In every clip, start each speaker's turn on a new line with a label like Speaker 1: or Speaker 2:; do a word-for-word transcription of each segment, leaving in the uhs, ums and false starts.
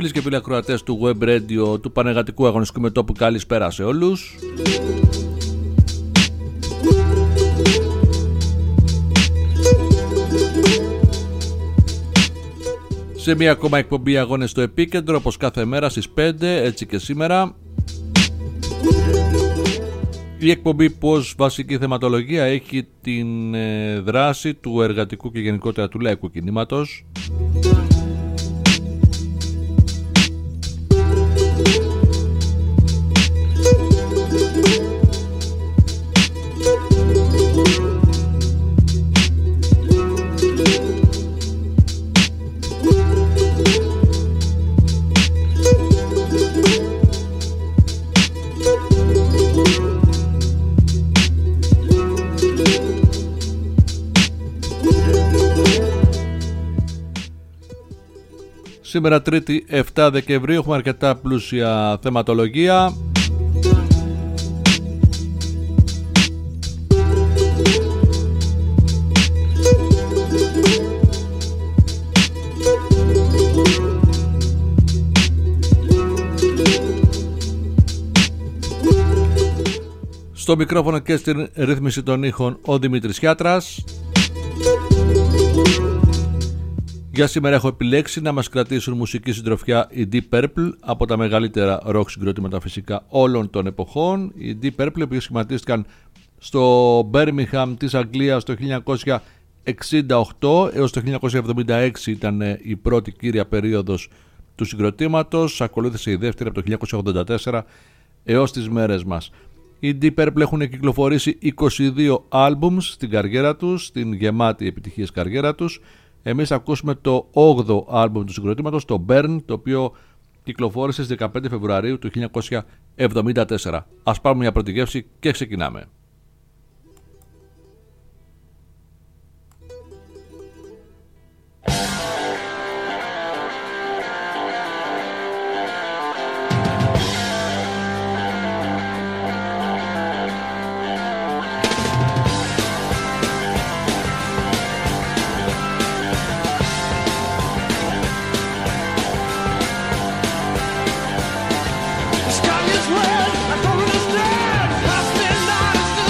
Speaker 1: Φίλες και φίλοι ακροατές του Web Radio του Πανεργατικού Αγωνιστικού Μετώπου, καλησπέρα σε όλους. Σε μία ακόμα εκπομπή Αγώνες στο Επίκεντρο, όπως κάθε μέρα στις πέντε, έτσι και σήμερα. Η εκπομπή που ως βασική θεματολογία έχει την ε, δράση του εργατικού και γενικότερα του λαϊκού κινήματος. Σήμερα Τρίτη επτά Δεκεμβρίου έχουμε αρκετά πλούσια θεματολογία. Στο μικρόφωνο και στην ρύθμιση των ήχων ο Δημήτρης Χιάτρας. Για σήμερα έχω επιλέξει να μας κρατήσουν μουσική συντροφιά οι Deep Purple, από τα μεγαλύτερα rock συγκροτήματα φυσικά όλων των εποχών. Οι Deep Purple που σχηματίστηκαν στο Birmingham της Αγγλίας το χίλια εννιακόσια εξήντα οκτώ έως το χίλια εννιακόσια εβδομήντα έξι ήταν η πρώτη κύρια περίοδος του συγκροτήματος. Ακολούθησε η δεύτερη από το χίλια εννιακόσια ογδόντα τέσσερα έως τις μέρες μας. Οι Deep Purple έχουν κυκλοφορήσει είκοσι δύο άλμπουμς στην καριέρα τους, στην γεμάτη επιτυχίες καριέρα τους. Εμείς θα ακούσουμε το όγδοο άλμπουμ του συγκροτήματος, το Burn, το οποίο κυκλοφόρησε στις δεκαπέντε Φεβρουαρίου του χίλια εννιακόσια εβδομήντα τέσσερα. Ας πάρουμε μια πρώτη γεύση και ξεκινάμε.
Speaker 2: Sky is red, I don't understand. I've been honest.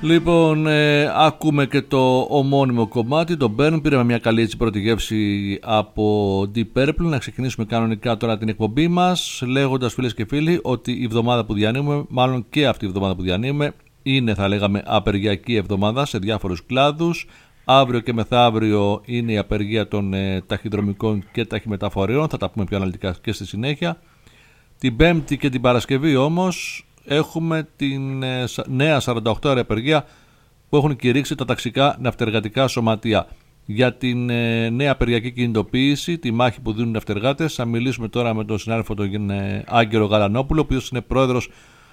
Speaker 1: Λοιπόν, ε, ακούμε και το ομώνυμο κομμάτι, το Burn. Πήραμε μια καλή έτσι πρώτη γεύση από Deep Purple. Να ξεκινήσουμε κανονικά τώρα την εκπομπή μας, λέγοντας, φίλες και φίλοι, ότι η εβδομάδα που διανύουμε, μάλλον και αυτή η εβδομάδα που διανύουμε, είναι, θα λέγαμε, απεργιακή εβδομάδα σε διάφορους κλάδους. Αύριο και μεθαύριο είναι η απεργία των ε, ταχυδρομικών και ταχυμεταφορέων. Θα τα πούμε πιο αναλυτικά και στη συνέχεια. Την Πέμπτη και την Παρασκευή όμως έχουμε την ε, νέα σαράντα οκτώ ώρη απεργία που έχουν κηρύξει τα ταξικά ναυτεργατικά σωματεία. Για την ε, νέα απεργιακή κινητοποίηση, τη μάχη που δίνουν οι ναυτεργάτες, θα μιλήσουμε τώρα με τον συνάδελφο τον ε, Άγγελο Γαλανόπουλο, ο οποίος είναι πρόεδρος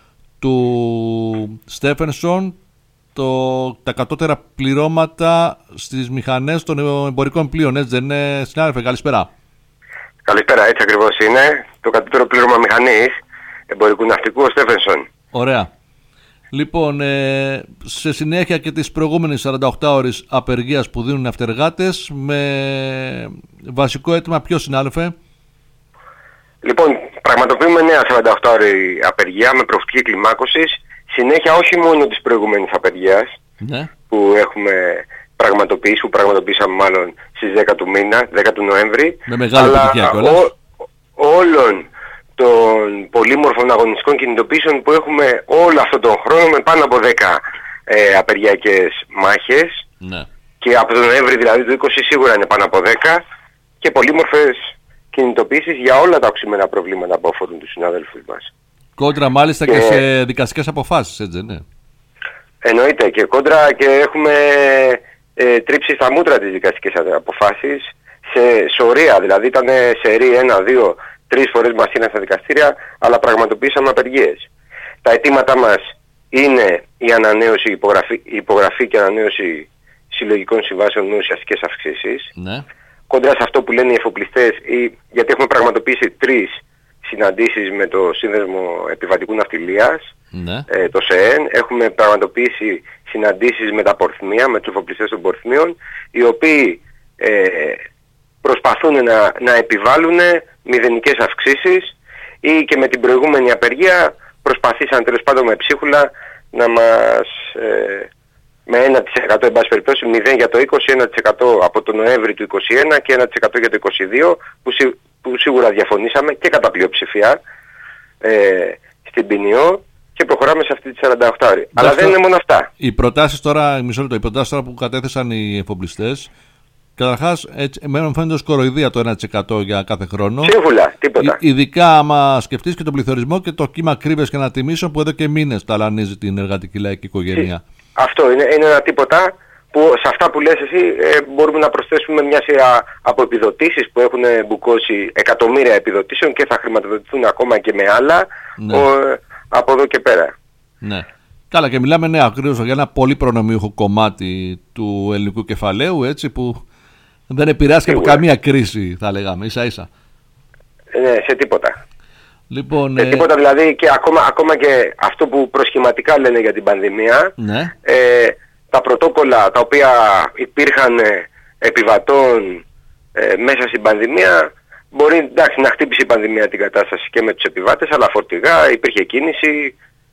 Speaker 1: του Στέφενσον. Το, τα κατώτερα πληρώματα στις μηχανές των εμπορικών πλοίων, έτσι δεν είναι, συνάδελφε? Καλησπέρα.
Speaker 2: Καλησπέρα, έτσι ακριβώς είναι. Το κατώτερο πλήρωμα μηχανής εμπορικού ναυτικού, ο Στέφενσον.
Speaker 1: Ωραία. Λοιπόν, ε, σε συνέχεια και τις προηγούμενες σαράντα οκτώ ώρες απεργίας που δίνουν οι ναυτεργάτες, με βασικό αίτημα ποιο, συνάδελφε?
Speaker 2: Λοιπόν, πραγματοποιούμε νέα σαράντα οκτώ ώρη απεργία με προοπτική κλιμάκωσης, συνέχεια όχι μόνο της προηγούμενης απεργίας, ναι, που έχουμε πραγματοποιήσει, που πραγματοποιήσαμε μάλλον στις δέκα του μήνα, δέκα του Νοέμβρη,
Speaker 1: με μεγάλη επιτυχία κιόλας,
Speaker 2: ό, όλων των πολύμορφων αγωνιστικών κινητοποιήσεων που έχουμε όλο αυτόν τον χρόνο, με πάνω από δέκα ε, απεργιακές μάχες, ναι, και από τον Νοέμβρη δηλαδή του είκοσι σίγουρα είναι πάνω από δέκα, και πολύμορφες κινητοποιήσεις για όλα τα οξυμένα προβλήματα που αφορούν τους συναδέλφους μας.
Speaker 1: Κόντρα μάλιστα και, και σε δικαστικές αποφάσεις, έτσι, ναι?
Speaker 2: Εννοείται, και κόντρα, και έχουμε ε, τρίψει στα μούτρα τις δικαστικές αποφάσεις σε σωρία, δηλαδή ήταν σερί ένα, δύο, τρεις φορές μας είναι στα δικαστήρια, αλλά πραγματοποιήσαμε απεργίες. Τα αιτήματά μας είναι η ανανέωση, η υπογραφή, η υπογραφή και ανανέωση συλλογικών συμβάσεων με ουσιαστικές αυξήσεις. Ναι. Κόντρα σε αυτό που λένε οι εφοπλιστές, ή, γιατί έχουμε πραγματοποιήσει τρεις συναντήσεις με το Σύνδεσμο Επιβατικού Ναυτιλίας, ναι, ε, το ΣΕΕΝ. Έχουμε πραγματοποιήσει συναντήσεις με τα πορθμία, με τους εφοπλιστές των πορθμίων, οι οποίοι ε, προσπαθούν να, να επιβάλλουν μηδενικές αυξήσεις, ή και με την προηγούμενη απεργία προσπαθήσαν τέλος πάντων με ψίχουλα να μας ε, με ένα τοις εκατό εν πάση περιπτώσει, μηδέν για το είκοσι, ένα τοις εκατό από τον Νοέμβρη του είκοσι ένα και ένα τοις εκατό για το είκοσι δύο, που, σι, που σίγουρα διαφωνήσαμε και κατά πλειοψηφία ε, στην ποινιό, και προχωράμε σε αυτή τη σαράντα οκτώ ώρη. Αλλά δεν είναι μόνο αυτά.
Speaker 1: Οι προτάσεις τώρα, μισό λεπτό, οι προτάσεις τώρα που κατέθεσαν οι εφοπλιστές, καταρχάς, εμένα μου φαίνεται ως κοροϊδία το ένα τοις εκατό για κάθε χρόνο.
Speaker 2: Σύμβουλα, τίποτα.
Speaker 1: Ι- ειδικά άμα σκεφτείς και τον πληθωρισμό και το κύμα ακρίβειας και ανατιμήσεων που εδώ και μήνες ταλανίζει την εργατική λαϊκή οικογένεια.
Speaker 2: Αυτό είναι, είναι ένα τίποτα που σε αυτά που λες εσύ ε, μπορούμε να προσθέσουμε μια σειρά από επιδοτήσεις που έχουν μπουκώσει εκατομμύρια επιδοτήσεων και θα χρηματοδοτηθούν ακόμα και με άλλα, ναι, ο, από εδώ και πέρα.
Speaker 1: Ναι. Καλά, και μιλάμε, ναι, ακριβώς για ένα πολύ προνομιούχο κομμάτι του ελληνικού κεφαλαίου, έτσι, που δεν επηρεάστηκε από καμία κρίση, θα λέγαμε, ίσα ίσα.
Speaker 2: Ναι, σε τίποτα.
Speaker 1: Λοιπόν,
Speaker 2: σε
Speaker 1: ε...
Speaker 2: τίποτα δηλαδή, και ακόμα, ακόμα και αυτό που προσχηματικά λένε για την πανδημία, ναι, ε, τα πρωτόκολλα τα οποία υπήρχαν ε, επιβατών ε, μέσα στην πανδημία, μπορεί, εντάξει, να χτύπησε η πανδημία την κατάσταση και με τους επιβάτες, αλλά φορτηγά, υπήρχε κίνηση.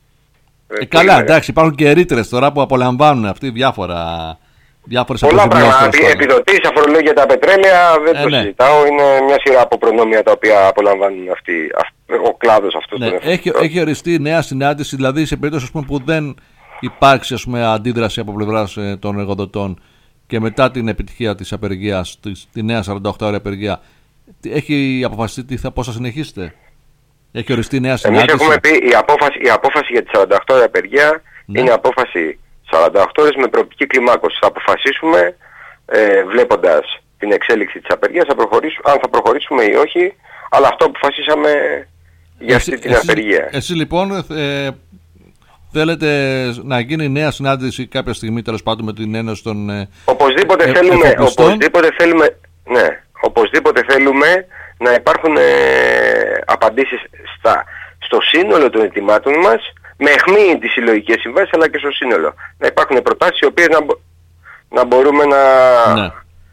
Speaker 1: Ε, ε, καλά, εντάξει, υπάρχουν και ρήτρες τώρα που απολαμβάνουν αυτοί διάφορα, διάφορες
Speaker 2: πολλά πράγματα. Επιδοτήσεις, αφορολόγια τα πετρέλαια, δεν ε, το ναι. συζητάω. Είναι μια σειρά από προνόμια τα οποία απολαμβάνουν αυτοί, ο κλάδος αυτός.
Speaker 1: Ναι, έχει, έχει οριστεί νέα συνάντηση, δηλαδή σε περίπτωση, ας πούμε, που δεν υπάρξει, ας πούμε, αντίδραση από πλευράς ε, των εργοδοτών και μετά την επιτυχία της απεργίας, τη νέα σαράντα οκτώ ώρη απεργία, έχει αποφασιστεί τι θα, πώς θα συνεχίσετε? Έχει οριστεί νέα συνάντηση?
Speaker 2: Εμείς έχουμε πει η απόφαση, η απόφαση για τη σαράντα οκτώ ώρη απεργία, ναι, είναι απόφαση σαράντα οκτώ ώρες με προοπτική κλιμάκωση. Θα αποφασίσουμε ε, βλέποντας την εξέλιξη της απεργίας θα προχωρήσουμε, αν θα προχωρήσουμε ή όχι, αλλά αυτό αποφασίσαμε για εσύ, αυτή την
Speaker 1: εσύ,
Speaker 2: απεργία.
Speaker 1: Εσύ λοιπόν ε, θέλετε να γίνει νέα συνάντηση κάποια στιγμή, τέλος πάντων, με την Ένωση των ε,
Speaker 2: οπωσδήποτε ε, θέλουμε, οπωσδήποτε θέλουμε, ναι, οπωσδήποτε θέλουμε να υπάρχουν ε, απαντήσεις στα, στο σύνολο των αιτημάτων μας, με αιχμή τις συλλογικές συμβάσεις, αλλά και στο σύνολο. Να υπάρχουν προτάσεις οι οποίες να, να μπορούμε να, ναι,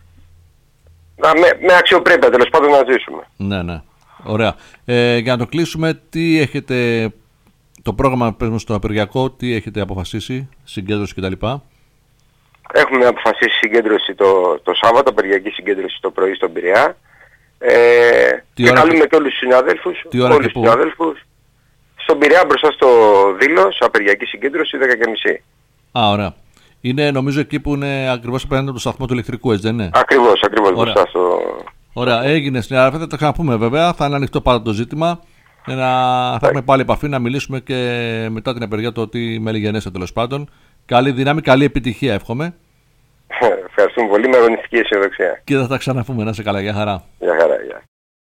Speaker 2: να με, με αξιοπρέπεια τέλος πάντων να ζήσουμε.
Speaker 1: Ναι, ναι. Ωραία. Ε, για να το κλείσουμε, τι έχετε Το πρόγραμμα πες μου στο απεργιακό, τι έχετε αποφασίσει, συγκέντρωση κτλ?
Speaker 2: Έχουμε αποφασίσει συγκέντρωση το, το Σάββατο, απεργιακή συγκέντρωση το πρωί στον Πειραιά. Ε, και καλούμε και... και όλους τους συναδέλφους, όλους τους συναδέλφους στον Πειραιά μπροστά στο Δήλος, απεργιακή συγκέντρωση δέκα και μισή.
Speaker 1: Α, ωραία. Είναι νομίζω εκεί που είναι ακριβώς απέναντι από το σταθμό του ηλεκτρικού, έτσι δεν είναι?
Speaker 2: Ακριβώς, ακριβώς μπροστά στο...
Speaker 1: Ωραία, έγινε συνάδελφε, θα τα ξαναπούμε βέβαια, θα είναι ανοιχτό πάντα το ζήτημα. Να... θα έχουμε πάλι επαφή να μιλήσουμε και μετά την απεργία το τι μελιγενέστε τέλος πάντων. Καλή δύναμη, καλή επιτυχία εύχομαι.
Speaker 2: Ευχαριστούμε πολύ, με αγωνιστική αισιοδοξία.
Speaker 1: Και θα τα ξαναπούμε, να είσαι καλά, για χαρά.
Speaker 2: Για χαρά, για.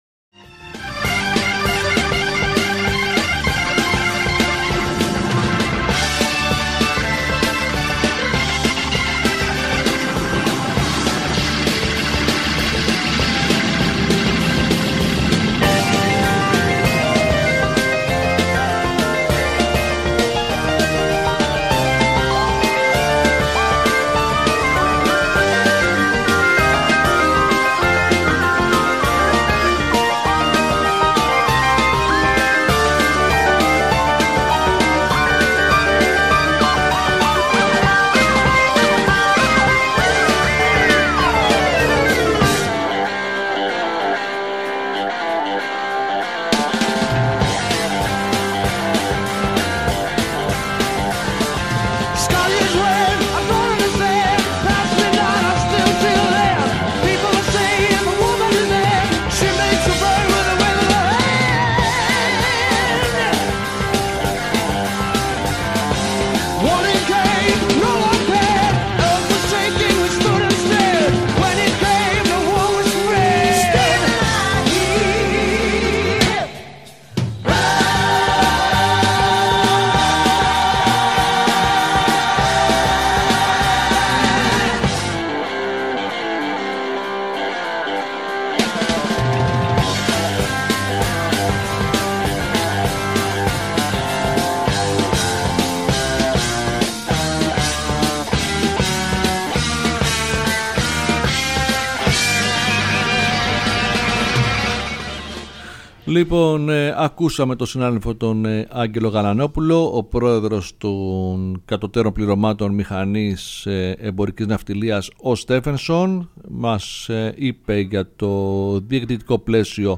Speaker 1: Λοιπόν, ε, ακούσαμε τον συνάδελφο τον ε, Άγγελο Γαλανόπουλο, ο πρόεδρος των κατωτέρων πληρωμάτων μηχανής ε, εμπορικής ναυτιλίας, ο Στέφενσον. Μας ε, είπε για το διεκδικητικό πλαίσιο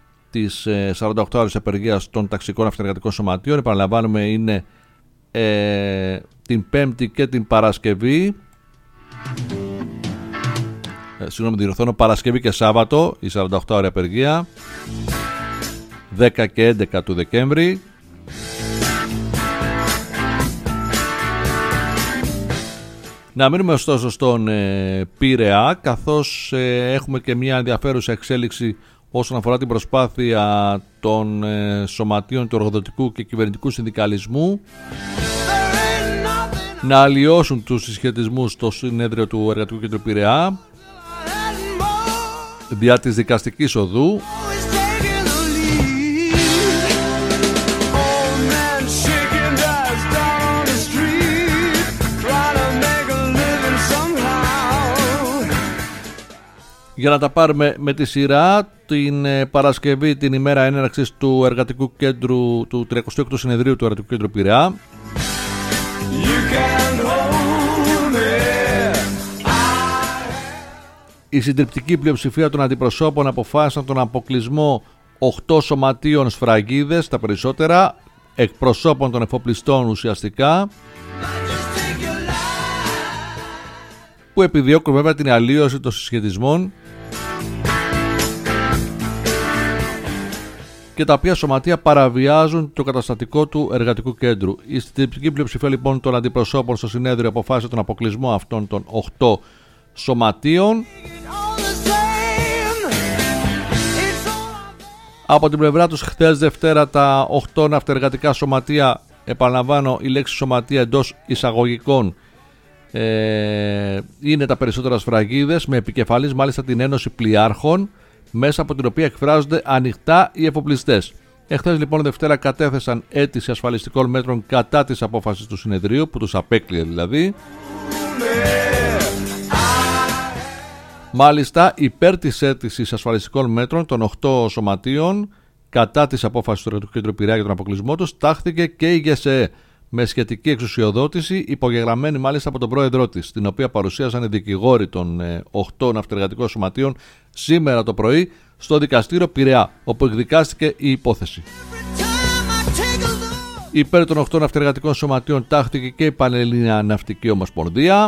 Speaker 1: της ε, σαράντα οκτώ ώρες απεργίας των ταξικών αυτεργατικών σωματείων. Επαναλαμβάνουμε, είναι ε, την Πέμπτη και την Παρασκευή. Ε, συγγνώμη, διορθώνω, Παρασκευή και Σάββατο η σαράντα οκτώ ώρη απεργία, δέκα και έντεκα του Δεκέμβρη. Να μείνουμε ωστόσο στον ε, Πειραιά, καθώς ε, έχουμε και μια ενδιαφέρουσα εξέλιξη όσον αφορά την προσπάθεια των ε, σωματείων του εργοδοτικού και κυβερνητικού συνδικαλισμού να αλλοιώσουν τους συσχετισμούς στο συνέδριο του Εργατικού Κέντρου Πειραιά δια της δικαστικής οδού. Για να τα πάρουμε με τη σειρά, την Παρασκευή, την ημέρα έναρξης του Εργατικού Κέντρου, του τριακοστού έκτου Συνεδρίου του Εργατικού Κέντρου Πειραιά, η συντριπτική πλειοψηφία των αντιπροσώπων αποφάσισαν τον αποκλεισμό οκτώ σωματείων σφραγίδες, τα περισσότερα εκπροσώπων των εφοπλιστών ουσιαστικά, που επιδιώκουν βέβαια την αλλίωση των συσχετισμών και τα οποία σωματεία παραβιάζουν το καταστατικό του Εργατικού Κέντρου. Η συντριπτική πλειοψηφία λοιπόν των αντιπροσώπων στο συνέδριο αποφάσισε τον αποκλεισμό αυτών των οκτώ σωματείων. Από την πλευρά τους, χθες Δευτέρα, τα οκτώ ναυτεργατικά σωματεία, επαναλαμβάνω η λέξη σωματεία εντός εισαγωγικών, ε, είναι τα περισσότερα σφραγίδες, με επικεφαλής μάλιστα την Ένωση Πλοιάρχων, μέσα από την οποία εκφράζονται ανοιχτά οι εφοπλιστές. Εχθές λοιπόν Δευτέρα κατέθεσαν αίτηση ασφαλιστικών μέτρων κατά της απόφασης του συνεδρίου, που τους απέκλειε δηλαδή. Μάλιστα, υπέρ της αίτησης ασφαλιστικών μέτρων των οκτώ σωματείων Κατά της απόφασης του Εργατικού Κέντρου Πειραιά για τον αποκλεισμό τους, τάχθηκε και η ΓΕΣΕΕ με σχετική εξουσιοδότηση, υπογεγραμμένη μάλιστα από τον πρόεδρό της, την οποία παρουσίασαν οι δικηγόροι των οκτώ ναυτεργατικών σωματείων σήμερα το πρωί στο δικαστήριο Πειραιά, όπου εκδικάστηκε η υπόθεση. Υπέρ των οκτώ ναυτεργατικών σωματείων τάχθηκε και η Πανελλήνια Ναυτική Ομοσπονδία.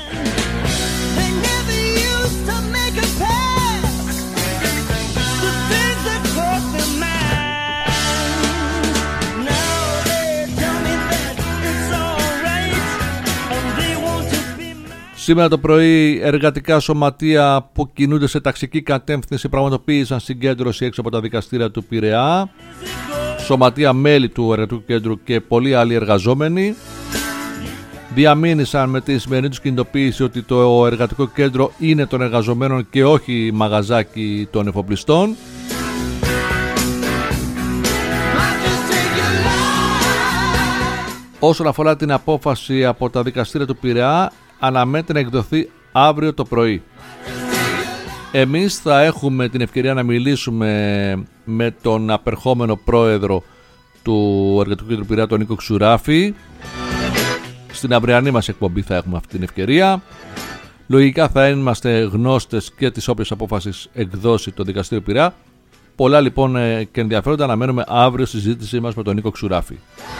Speaker 1: Σήμερα το πρωί εργατικά σωματεία που κινούνται σε ταξική κατεύθυνση πραγματοποίησαν συγκέντρωση έξω από τα δικαστήρια του Πειραιά. Σωματεία μέλη του Εργατικού Κέντρου και πολλοί άλλοι εργαζόμενοι διαμήνυσαν με τη σημερινή τους κινητοποίηση ότι το Εργατικό Κέντρο είναι των εργαζομένων και όχι μαγαζάκι των εφοπλιστών. Όσον αφορά την απόφαση από τα δικαστήρια του Πειραιά, αναμένεται να εκδοθεί αύριο το πρωί. Εμείς θα έχουμε την ευκαιρία να μιλήσουμε με τον απερχόμενο πρόεδρο του Εργατικού Κέντρου Πειραιά, τον Νίκο Ξουράφη. Στην αυριανή μας εκπομπή θα έχουμε αυτή την ευκαιρία. Λογικά θα είμαστε γνώστες και της όποιας απόφασης εκδώσει το Δικαστήριο Πειραιά. Πολλά λοιπόν και ενδιαφέροντα αναμένουμε αύριο στη συζήτησή μας με τον Νίκο Ξουράφη.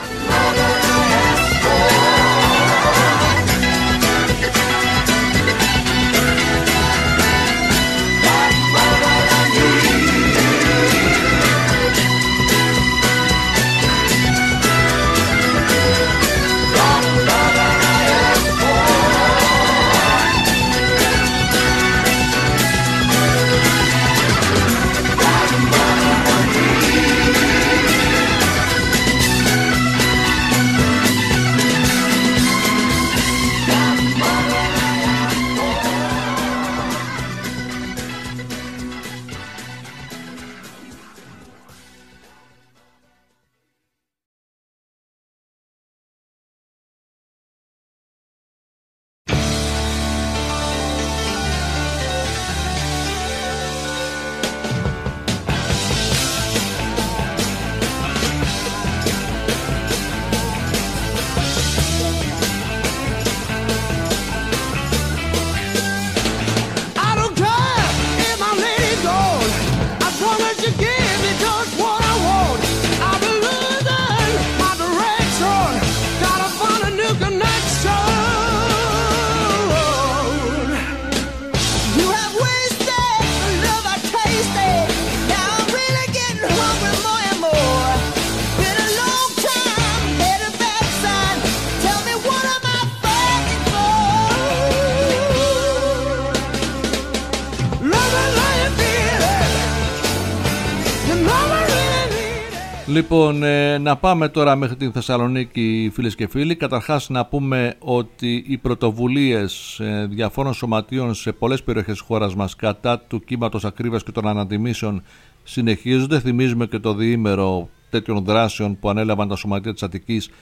Speaker 1: Λοιπόν, ε, να πάμε τώρα μέχρι την Θεσσαλονίκη, φίλες και φίλοι. Καταρχάς να πούμε ότι οι πρωτοβουλίες ε, διαφόρων σωματείων σε πολλές περιοχές της χώρας μας κατά του κύματος ακρίβειας και των ανατιμήσεων συνεχίζονται. Θυμίζουμε και το διήμερο τέτοιων δράσεων που ανέλαβαν τα σωματεία της Αττικής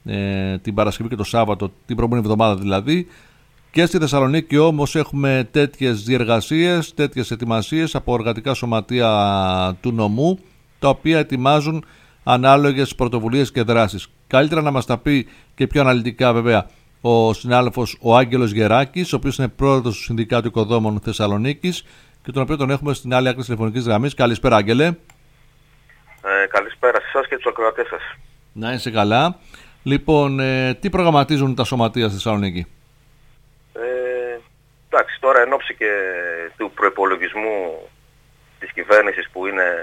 Speaker 1: ε, την Παρασκευή και το Σάββατο, την προηγούμενη εβδομάδα δηλαδή. Και στη Θεσσαλονίκη όμως έχουμε τέτοιες διεργασίες, τέτοιες ετοιμασίες από εργατικά σωματεία του νομού, τα οποία ετοιμάζουν ανάλογες πρωτοβουλίες και δράσεις. Καλύτερα να μας τα πει και πιο αναλυτικά βέβαια ο συνάδελφος ο Άγγελος Γεράκης, ο οποίος είναι πρόεδρος του Συνδικάτου Οικοδόμων Θεσσαλονίκης και τον οποίο τον έχουμε στην άλλη άκρη της τηλεφωνικής γραμμής. Καλησπέρα, Άγγελε. Ε,
Speaker 2: καλησπέρα σε εσάς και τους ακροατές σας.
Speaker 1: Να είσαι καλά. Λοιπόν, ε, τι προγραμματίζουν τα σωματεία στη Θεσσαλονίκη?
Speaker 2: Ε, εντάξει, τώρα εν ώψη και του προϋπολογισμού της κυβέρνησης που είναι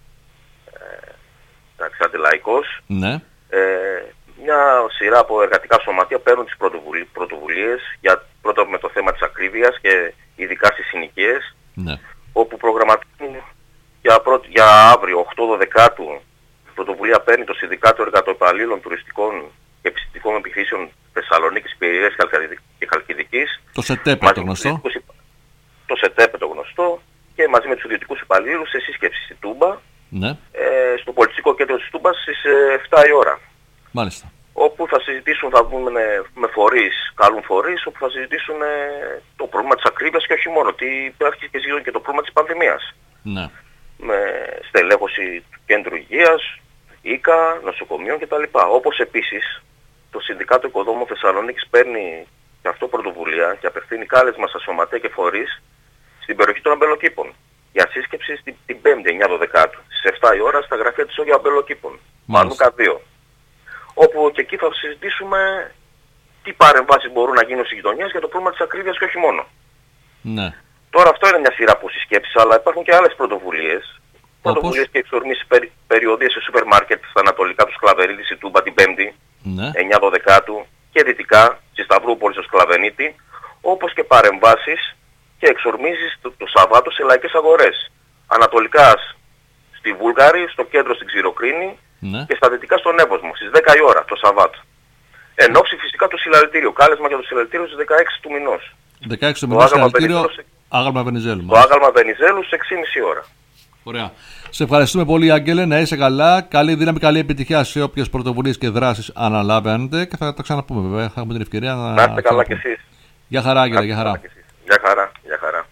Speaker 2: αντιλαϊκός,
Speaker 1: ναι.
Speaker 2: ε, μια σειρά από εργατικά σωματεία παίρνουν τις πρωτοβουλίες για πρώτα με το θέμα της ακρίβειας και ειδικά στις συνοικίες,
Speaker 1: ναι.
Speaker 2: όπου προγραμματίζουν για, πρώτη, για αύριο οκτώ δωδεκάτου πρωτοβουλία παίρνει το Συνδικάτο Εργατοϊπαλλήλων Τουριστικών και Επιστημικών Επιχειρήσεων Θεσσαλονίκης, Πειραιές και Χαλκιδικής.
Speaker 1: Το ΣΕΤΕΠ το γνωστό.
Speaker 2: Το ΣΕΤΕΠ το γνωστό και μαζί με τους ιδιωτικούς υπαλλήλους σε σύσκεψη στη Τούμπα.
Speaker 1: Ναι.
Speaker 2: Ε, στο πολιτιστικό κέντρο της Τούμπας στις εφτά η ώρα.
Speaker 1: Μάλιστα.
Speaker 2: Όπου θα συζητήσουν, θα βγουν με φορείς, καλούν φορείς, όπου θα συζητήσουν ε, το πρόβλημα της ακρίβειας και όχι μόνο, ότι υπάρχει και και το πρόβλημα της πανδημίας.
Speaker 1: Ναι.
Speaker 3: με στελέχωση του Κέντρου Υγείας, ΙΚΑ, νοσοκομείων κτλ. Όπως επίσης το Συνδικάτο Οικοδόμων Θεσσαλονίκης παίρνει και αυτό πρωτοβουλία και απευθύνει κάλεσμα στα σωματεία και φορείς στην περιοχή των αμπελοκήπων για σύσκεψη την, την Πέμπτη εννιά δωδεκάτου στις επτά η ώρα στα γραφεία της Όγια Αμπελοκήπων, Μανούκα δύο. Όπου και εκεί θα συζητήσουμε τι παρεμβάσεις μπορούν να γίνουν στις γειτονιές για το πρόβλημα της ακρίβειας και όχι μόνο.
Speaker 1: Ναι.
Speaker 3: Τώρα αυτό είναι μια σειρά από συσκέψεις, αλλά υπάρχουν και άλλες πρωτοβουλίες. Πρωτοβουλίες και εξορμήσεις περι, περιοδίες σε σούπερ μάρκετ στα ανατολικά του Σκλαβενίτη, στη Τούμπα την Πέμπτη, ναι. εννιά δωδεκάτου και δυτικά στη Σταυρούπολη στο Σκλαβενίτη, όπως και παρεμβάσεις και εξορμήσεις το, το Σαββάτο σε λαϊκές αγορές. Ανατολικά στη Βούλγαρη, στο κέντρο στην Ξηροκρίνη, ναι. και στα δυτικά στον Εύωσμο, στις δέκα η ώρα το Σαββάτο. Εν ώψη φυσικά του συλλαλητήριου. Κάλεσμα για το συλλαλητήριο στις δεκαέξι του μηνός.
Speaker 1: δεκαέξι του μηνός συλλαλητήριο, άγαλμα Βενιζέλου.
Speaker 3: Το άγαλμα Βενιζέλου στις έξι και μισή ώρα.
Speaker 1: Ωραία. Σε ευχαριστούμε πολύ, Άγγελε, να είσαι καλά. Καλή δύναμη, καλή επιτυχία σε όποιες πρωτοβουλίες και δράσεις αναλάβετε και θα τα ξαναπούμε βέβαια. Θα έχουμε την ευκαιρία να.
Speaker 3: Να είστε καλά κι εσείς.
Speaker 1: Γεια χαρά, Άγγελε, γεια χαρά.
Speaker 3: Γεια χαρά, γεια χαρά.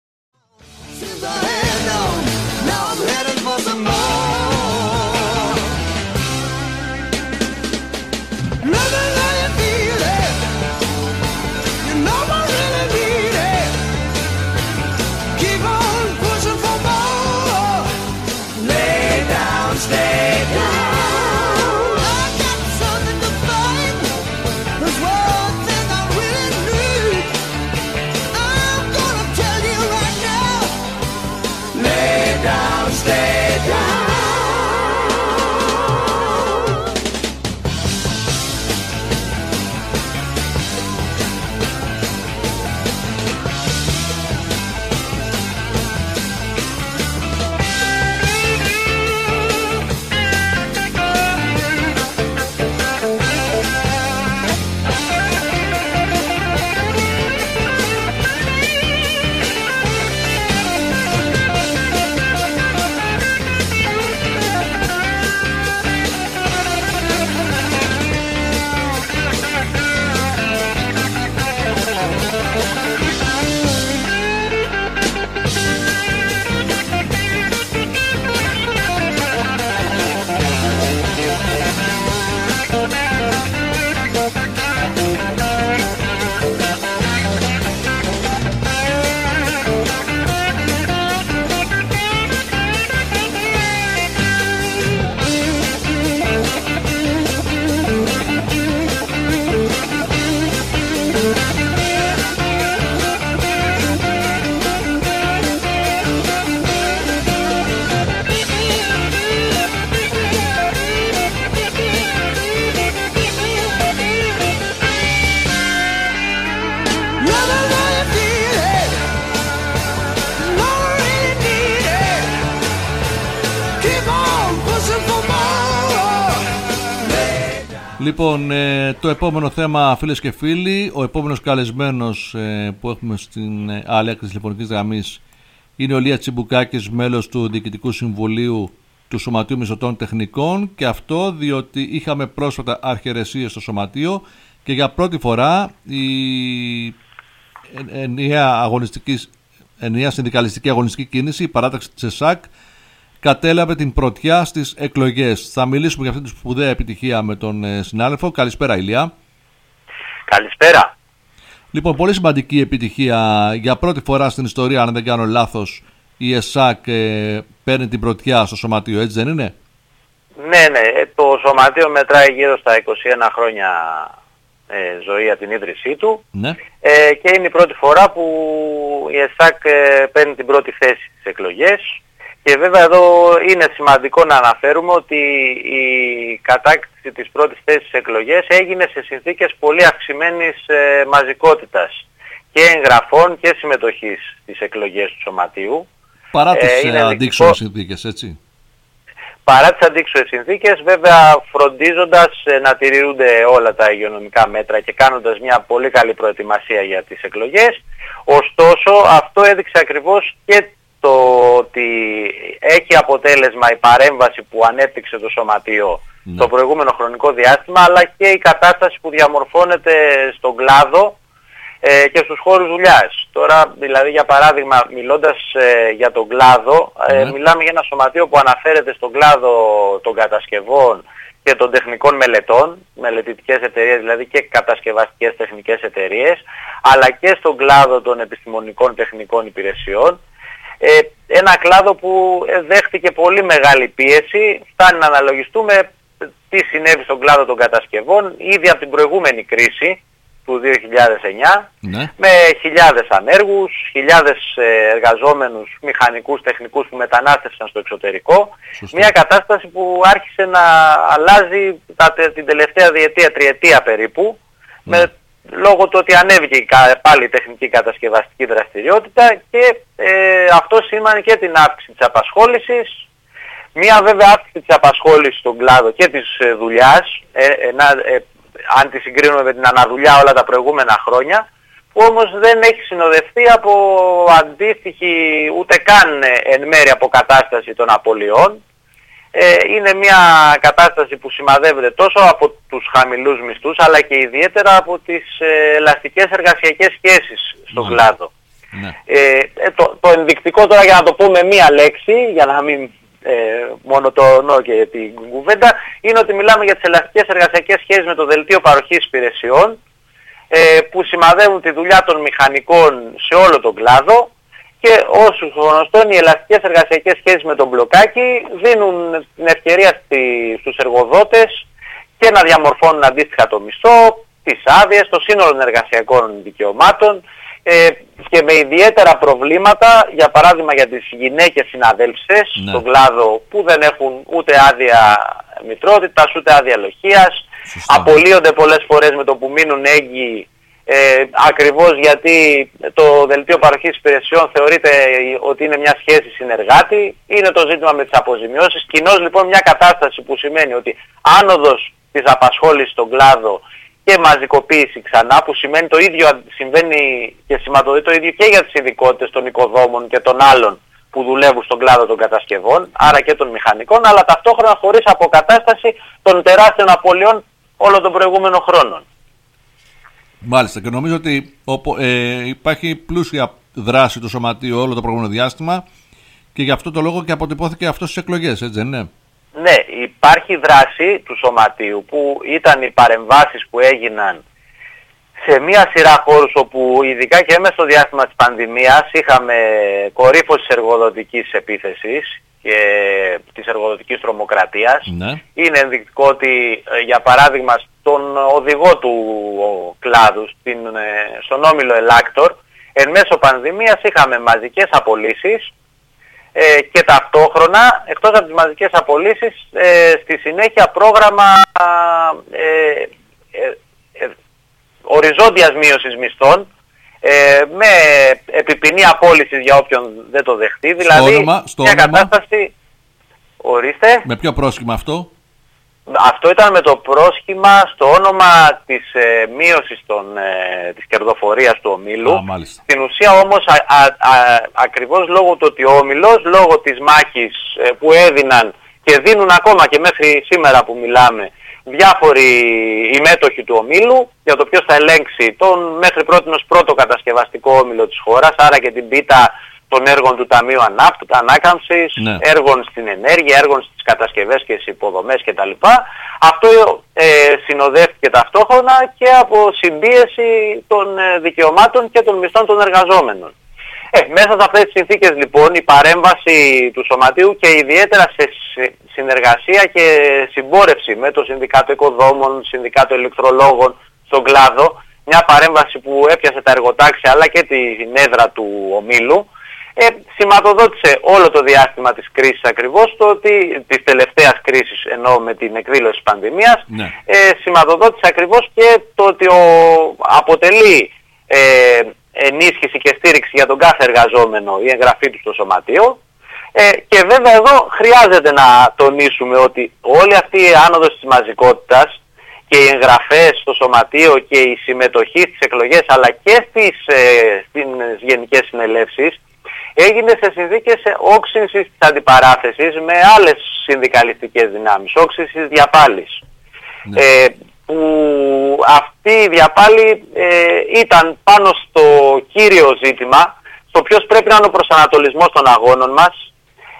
Speaker 1: Λοιπόν, ε, το επόμενο θέμα, φίλες και φίλοι, ο επόμενος καλεσμένος ε, που έχουμε στην ε, άλλη άκρη της τηλεφωνικής γραμμής είναι ο Λία Τσιμπουκάκης, μέλος του Διοικητικού Συμβουλίου του Σωματείου Μισθωτών Τεχνικών, και αυτό διότι είχαμε πρόσφατα αρχαιρεσίες στο Σωματείο και για πρώτη φορά η ενιαία, αγωνιστική, ενιαία συνδικαλιστική αγωνιστική κίνηση, η παράταξη της ΕΣΑΚ, κατέλαβε την πρωτιά στις εκλογές. Θα μιλήσουμε για αυτή τη σπουδαία επιτυχία με τον συνάδελφο. Καλησπέρα, Ηλία.
Speaker 4: Καλησπέρα.
Speaker 1: Λοιπόν, πολύ σημαντική επιτυχία. Για πρώτη φορά στην ιστορία, αν δεν κάνω λάθος, η ΕΣΑΚ ε, παίρνει την πρωτιά στο Σωματείο, έτσι δεν είναι?
Speaker 4: Ναι, ναι. Το Σωματείο μετράει γύρω στα είκοσι ένα χρόνια ε, ζωή από την ίδρυσή του.
Speaker 1: Ναι.
Speaker 4: Ε, και είναι η πρώτη φορά που η ΕΣΑΚ ε, παίρνει την πρώτη θέση στις εκλογές. Και βέβαια εδώ είναι σημαντικό να αναφέρουμε ότι η κατάκτηση της πρώτης θέσης στις εκλογές έγινε σε συνθήκες πολύ αυξημένης ε, μαζικότητας και εγγραφών και συμμετοχής στις εκλογές του Σωματείου.
Speaker 1: Παρά τις ε, αντίξωες συνθήκες, έτσι.
Speaker 4: Παρά τις αντίξωες συνθήκες, βέβαια φροντίζοντας ε, να τηρούνται όλα τα υγειονομικά μέτρα και κάνοντας μια πολύ καλή προετοιμασία για τις εκλογές. Ωστόσο, αυτό έδειξε ακριβώς και το ότι έχει αποτέλεσμα η παρέμβαση που ανέπτυξε το Σωματείο ναι. το προηγούμενο χρονικό διάστημα, αλλά και η κατάσταση που διαμορφώνεται στον κλάδο ε, και στους χώρους δουλειάς. Τώρα, δηλαδή για παράδειγμα, μιλώντας ε, για τον κλάδο, ε, mm. μιλάμε για ένα σωματείο που αναφέρεται στον κλάδο των κατασκευών και των τεχνικών μελετών, μελετητικές εταιρείες δηλαδή και κατασκευαστικές τεχνικές εταιρείες, αλλά και στον κλάδο των επιστημονικών τεχνικών υπηρεσιών. Ε, ένα κλάδο που δέχτηκε πολύ μεγάλη πίεση. Φτάνει να αναλογιστούμε τι συνέβη στον κλάδο των κατασκευών ήδη από την προηγούμενη κρίση του δύο χιλιάδες εννιά, ναι. με χιλιάδες ανέργους, χιλιάδες εργαζόμενους, μηχανικούς, τεχνικούς που μετανάστευσαν στο εξωτερικό. Σωστή. Μια κατάσταση που άρχισε να αλλάζει τα, την τελευταία διετία, τριετία περίπου, ναι. με, λόγω του ότι ανέβηκε πάλι η τεχνική κατασκευαστική δραστηριότητα και ε, αυτό σήμανε και την αύξηση της απασχόλησης. Μια βέβαια αύξηση της απασχόλησης στον κλάδο και της ε, δουλειάς, ε, ε, ε, αν τη συγκρίνουμε με την αναδουλειά όλα τα προηγούμενα χρόνια, που όμως δεν έχει συνοδευτεί από αντίστοιχη ούτε καν εν μέρει αποκατάσταση των απολειών. Ε, είναι μια κατάσταση που σημαδεύεται τόσο από τους χαμηλούς μισθούς, αλλά και ιδιαίτερα από τις ε, ελαστικές εργασιακές σχέσεις στον ναι. κλάδο. Ναι. Ε, το, το ενδεικτικό τώρα, για να το πούμε μία λέξη, για να μην ε, μόνο το νο και την κουβέντα, είναι ότι μιλάμε για τις ελαστικές εργασιακές σχέσεις με το δελτίο παροχής υπηρεσιών, ε, που σημαδεύουν τη δουλειά των μηχανικών σε όλο τον κλάδο. Και όσους γνωστόν, οι ελαστικές εργασιακές σχέσεις με τον μπλοκάκι δίνουν την ευκαιρία στη, στους εργοδότες και να διαμορφώνουν αντίστοιχα το μισθό, τις άδειες, το σύνολο των εργασιακών δικαιωμάτων, ε, και με ιδιαίτερα προβλήματα, για παράδειγμα για τις γυναίκες συναδέλφισες ναι. στον κλάδο που δεν έχουν ούτε άδεια μητρότητας ούτε άδεια λοχείας, απολύονται πολλές φορές με το που μείνουν έγκυοι. Ε, ακριβώς γιατί το δελτίο παροχής υπηρεσιών θεωρείται ότι είναι μια σχέση συνεργάτη. Είναι το ζήτημα με τις αποζημιώσεις. Κοινώς λοιπόν μια κατάσταση που σημαίνει ότι άνοδος της απασχόλησης στον κλάδο και μαζικοποίηση ξανά, που σημαίνει το ίδιο συμβαίνει και σηματοδοτεί το ίδιο και για τις ειδικότητες των οικοδόμων και των άλλων που δουλεύουν στον κλάδο των κατασκευών, άρα και των μηχανικών, αλλά ταυτόχρονα χωρίς αποκατάσταση των τεράστιων απολειών όλων των προηγούμενων χρόνων.
Speaker 1: Μάλιστα, και νομίζω ότι ε, υπάρχει πλούσια δράση του σωματείου όλο το προηγούμενο διάστημα και γι' αυτό το λόγο και αποτυπώθηκε αυτό στις εκλογές, έτσι δεν είναι?
Speaker 4: Ναι, υπάρχει δράση του σωματείου που ήταν οι παρεμβάσεις που έγιναν σε μία σειρά χώρους όπου ειδικά και μέσα στο διάστημα της πανδημίας είχαμε κορύφωση της εργοδοτικής επίθεσης και της εργοδοτικής τρομοκρατίας. Ναι. Είναι ενδεικτικό ότι για παράδειγμα στον οδηγό του κλάδου, στην, στον όμιλο Ελάκτορ, εν μέσω πανδημίας είχαμε μαζικές απολύσεις ε, και ταυτόχρονα, εκτός από τις μαζικές απολύσεις, ε, στη συνέχεια πρόγραμμα ε, ε, ε, οριζόντιας μείωσης μισθών, ε, με επιπηνή απόλυσης για όποιον δεν το δεχτεί.
Speaker 1: Στο
Speaker 4: δηλαδή
Speaker 1: όνομα, στο
Speaker 4: μια
Speaker 1: όνομα.
Speaker 4: κατάσταση... Ορίστε.
Speaker 1: Με ποιο πρόσχημα αυτό?
Speaker 4: Αυτό ήταν με το πρόσχημα στο όνομα της ε, μείωσης των, ε, της κερδοφορίας του ομίλου.
Speaker 1: Α,
Speaker 4: στην ουσία όμως α, α, α, ακριβώς λόγω του ότι ο όμιλος, λόγω της μάχης ε, που έδιναν και δίνουν ακόμα και μέχρι σήμερα που μιλάμε διάφοροι οι μέτοχοι του ομίλου για το ποιος θα ελέγξει τον μέχρι πρότινος πρώτο κατασκευαστικό όμιλο της χώρας, άρα και την πίτα των έργων του Ταμείου Ανάπτου, Ανάκαμψης, ναι. έργων στην ενέργεια, έργων στις κατασκευές και στις υποδομές κτλ. Αυτό ε, συνοδεύτηκε ταυτόχρονα και από συμπίεση των ε, δικαιωμάτων και των μισθών των εργαζόμενων. Ε, μέσα σε αυτές τις συνθήκες λοιπόν η παρέμβαση του Σωματείου και ιδιαίτερα σε συνεργασία και συμπόρευση με το Συνδικάτο Οικοδόμων, Συνδικάτο Ηλεκτρολόγων στον κλάδο, μια παρέμβαση που έπιασε τα εργοτάξια αλλά και την έδρα του ομίλου, ε, σηματοδότησε όλο το διάστημα της κρίσης ακριβώς, το ότι, της τελευταίας κρίσης ενώ με την εκδήλωση της πανδημίας, ναι. ε, σηματοδότησε ακριβώς και το ότι ο, αποτελεί ε, ενίσχυση και στήριξη για τον κάθε εργαζόμενο η εγγραφή του στο Σωματείο. Ε, και βέβαια εδώ χρειάζεται να τονίσουμε ότι όλη αυτή η άνοδος της μαζικότητας και οι εγγραφές στο Σωματείο και η συμμετοχή στις εκλογές αλλά και στις, ε, στις γενικές συνελεύσεις έγινε σε συνθήκες όξυνσης της αντιπαράθεσης με άλλες συνδικαλιστικές δυνάμεις, όξυνσης διαπάλης. Ναι. Ε, που αυτή η διαπάλη ε, ήταν πάνω στο κύριο ζήτημα, στο ποιος πρέπει να είναι ο προσανατολισμός των αγώνων μας.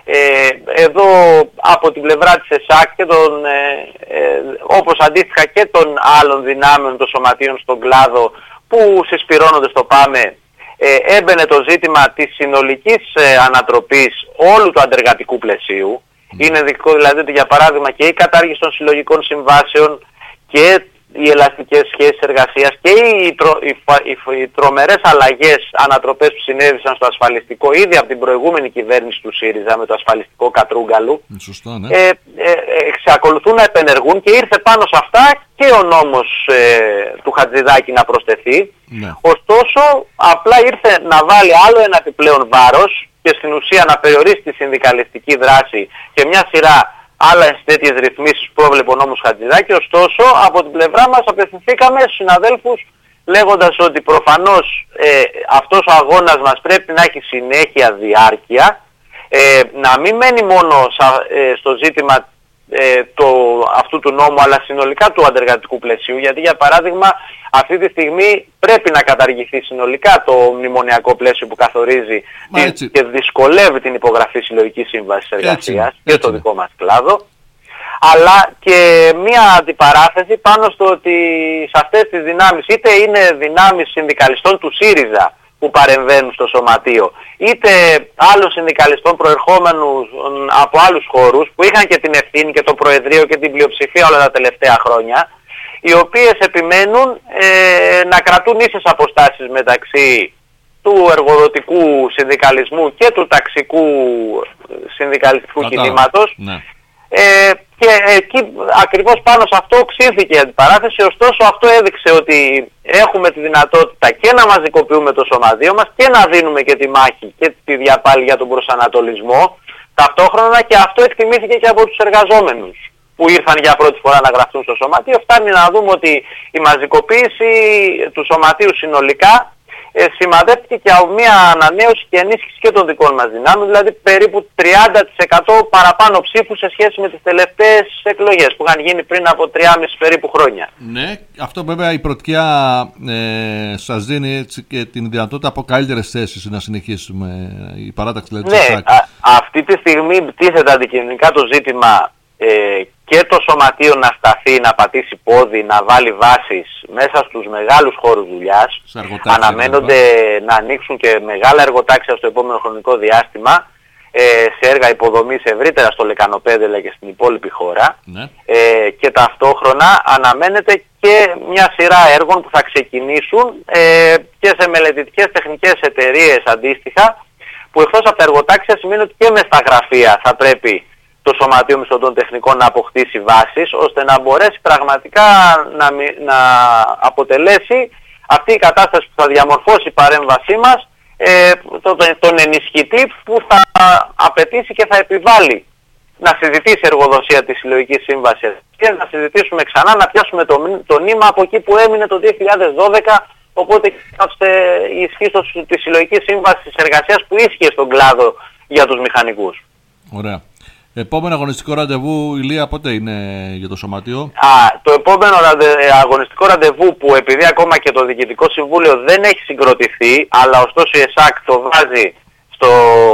Speaker 4: Ε, εδώ από την πλευρά της ΕΣΑΚ και των, ε, ε, όπως αντίστοιχα και των άλλων δυνάμεων των σωματείων στον κλάδο που συσπυρώνονται στο ΠΑΜΕ, ε, έμπαινε το ζήτημα της συνολικής ε, ανατροπής όλου του αντεργατικού πλαισίου. Mm. Είναι δικό δηλαδή ότι για παράδειγμα και η κατάργηση των συλλογικών συμβάσεων και οι ελαστικές σχέσεις εργασίας και οι, τρο, οι, οι, οι τρομερές αλλαγές, ανατροπές που συνέβησαν στο ασφαλιστικό ήδη από την προηγούμενη κυβέρνηση του ΣΥΡΙΖΑ με το ασφαλιστικό Κατρούγκαλου,
Speaker 1: σωστό, ναι.
Speaker 4: ε, ε, εξακολουθούν να επενεργούν και ήρθε πάνω σε αυτά και ο νόμος ε, του Χατζηδάκη να προσθεθεί. Ναι. Ωστόσο απλά ήρθε να βάλει άλλο ένα επιπλέον βάρος και στην ουσία να περιορίσει τη συνδικαλιστική δράση και μια σειρά άλλες τέτοιες ρυθμίσεις που πρόβλεπε ο νόμος Χατζηδάκη. Ωστόσο, από την πλευρά μας απευθυνθήκαμε στους συναδέλφους λέγοντας ότι προφανώς ε, αυτός ο αγώνας μας πρέπει να έχει συνέχεια, διάρκεια, ε, να μην μένει μόνο σα, ε, στο ζήτημα ε, το, αυτού του νόμου, αλλά συνολικά του αντεργατικού πλαισίου, γιατί για παράδειγμα αυτή τη στιγμή πρέπει να καταργηθεί συνολικά το μνημονιακό πλαίσιο που καθορίζει την, και δυσκολεύει την υπογραφή συλλογικής σύμβασης εργασίας και στο δικό μας κλάδο, αλλά και μία αντιπαράθεση πάνω στο ότι σε αυτές τις δυνάμεις, είτε είναι δυνάμεις συνδικαλιστών του ΣΥΡΙΖΑ που παρεμβαίνουν στο σωματείο, είτε άλλων συνδικαλιστών προερχόμενους από άλλους χώρους που είχαν και την ευθύνη και το Προεδρείο και την πλειοψηφία όλα τα τελευταία χρόνια, οι οποίες επιμένουν ε, να κρατούν ίσες αποστάσεις μεταξύ του εργοδοτικού συνδικαλισμού και του ταξικού συνδικαλιστικού Κατά. κινήματος. Ναι. Ε, και εκεί ακριβώς πάνω σε αυτό ξύνθηκε η αντιπαράθεση, ωστόσο αυτό έδειξε ότι έχουμε τη δυνατότητα και να μαζικοποιούμε το σωματείο μας και να δίνουμε και τη μάχη και τη διαπάλη για τον προσανατολισμό ταυτόχρονα, και αυτό εκτιμήθηκε και από τους εργαζόμενους που ήρθαν για πρώτη φορά να γραφτούν στο σωματείο. Φτάνει να δούμε ότι η μαζικοποίηση του σωματείου συνολικά ε, σημαδεύτηκε και από μια ανανέωση και ενίσχυση και των δικών μας δυνάμεων, δηλαδή περίπου τριάντα τοις εκατό παραπάνω ψήφους σε σχέση με τις τελευταίες εκλογές που είχαν γίνει πριν από τριάμισι περίπου χρόνια.
Speaker 1: Ναι, αυτό βέβαια η πρωτιά ε, σας δίνει έτσι και την δυνατότητα από καλύτερες θέσεις να συνεχίσουμε η παράταξη δηλαδή.
Speaker 4: Ναι, α, αυτή τη στιγμή τίθεται αντικειμενικά το ζήτημα ε, και το σωματείο να σταθεί, να πατήσει πόδι, να βάλει βάσεις μέσα στους μεγάλους χώρους δουλειάς. Αναμένονται να ανοίξουν και μεγάλα εργοτάξια στο επόμενο χρονικό διάστημα ε, σε έργα υποδομής ευρύτερα στο Λεκανοπέδελα και στην υπόλοιπη χώρα. Ναι. Ε, και ταυτόχρονα αναμένεται και μια σειρά έργων που θα ξεκινήσουν ε, και σε μελετητικές τεχνικές εταιρείες αντίστοιχα, που εκτός από τα εργοτάξια σημαίνει ότι και μες στα γραφεία θα πρέπει το Σωματείο Μισθωτών Τεχνικών να αποκτήσει βάσεις, ώστε να μπορέσει πραγματικά να, να αποτελέσει αυτή η κατάσταση που θα διαμορφώσει η παρέμβασή μας ε, τον, τον ενισχυτή που θα απαιτήσει και θα επιβάλλει να συζητήσει η εργοδοσία της συλλογικής σύμβασης και να συζητήσουμε ξανά, να πιάσουμε το, το νήμα από εκεί που έμεινε το δύο χιλιάδες δώδεκα, οπότε η ισχύ της συλλογικής σύμβασης εργασίας που ίσχυε στον κλάδο για τους μηχανικούς.
Speaker 1: Ωραία. Επόμενο αγωνιστικό ραντεβού, Ηλία, πότε είναι για το σωματείο?
Speaker 4: Α, το επόμενο ραντε, αγωνιστικό ραντεβού, που επειδή ακόμα και το Διοικητικό Συμβούλιο δεν έχει συγκροτηθεί, αλλά ωστόσο η ΕΣΑΚ το βάζει στο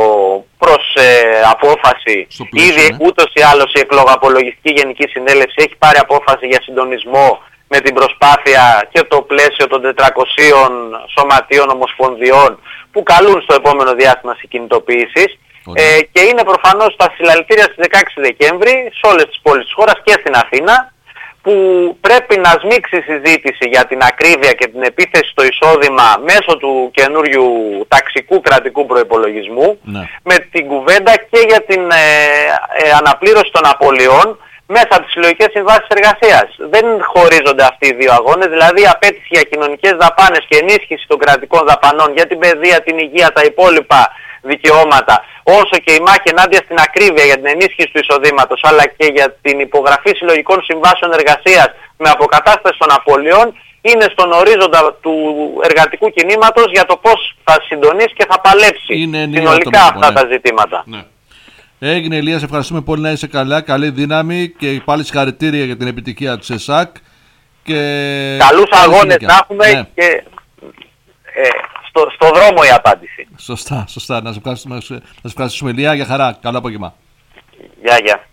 Speaker 4: προς ε, απόφαση, πλαίσιο, ήδη ναι. ούτως ή άλλως η εκλογαπολογιστική Γενική Συνέλευση έχει πάρει απόφαση για συντονισμό με την προσπάθεια και το πλαίσιο των τετρακοσίων σωματείων ομοσπονδιών που καλούν στο επόμενο διάστημα συγκινητοποίησης. Ε, και είναι προφανώς τα συλλαλητήρια στις δεκαέξι Δεκέμβρη σε όλες τις πόλεις της χώρας και στην Αθήνα, που πρέπει να σμίξει η συζήτηση για την ακρίβεια και την επίθεση στο εισόδημα μέσω του καινούριου ταξικού κρατικού προϋπολογισμού, ναι. με την κουβέντα και για την ε, ε, αναπλήρωση των απολειών μέσα από τις συλλογικές συμβάσεις εργασίας. Δεν χωρίζονται αυτοί οι δύο αγώνες, δηλαδή η απέτηση για κοινωνικές δαπάνες και ενίσχυση των κρατικών δαπανών για την παιδεία, την υγεία, τα υπόλοιπα δικαιώματα, όσο και η μάχη ενάντια στην ακρίβεια για την ενίσχυση του εισοδήματος, αλλά και για την υπογραφή συλλογικών συμβάσεων εργασίας με αποκατάσταση των απολειών, είναι στον ορίζοντα του εργατικού κινήματος για το πώς θα συντονίσει και θα παλέψει συνολικά αυτά ναι. τα ζητήματα.
Speaker 1: Ναι. Έγινε, Ηλία, σε ευχαριστούμε πολύ, να είσαι καλά, καλή δύναμη και πάλι συγχαρητήρια για την επιτυχία της ΕΣΑΚ και
Speaker 4: καλούς αγώνες να έχουμε, ναι. Και ε, στο, στο δρόμο η απάντηση.
Speaker 1: Σωστά, σωστά. Να σε ευχαριστήσουμε, να σε ευχαριστήσουμε Ηλία, για χαρά. Καλό απόγευμα.
Speaker 4: Γεια, γεια.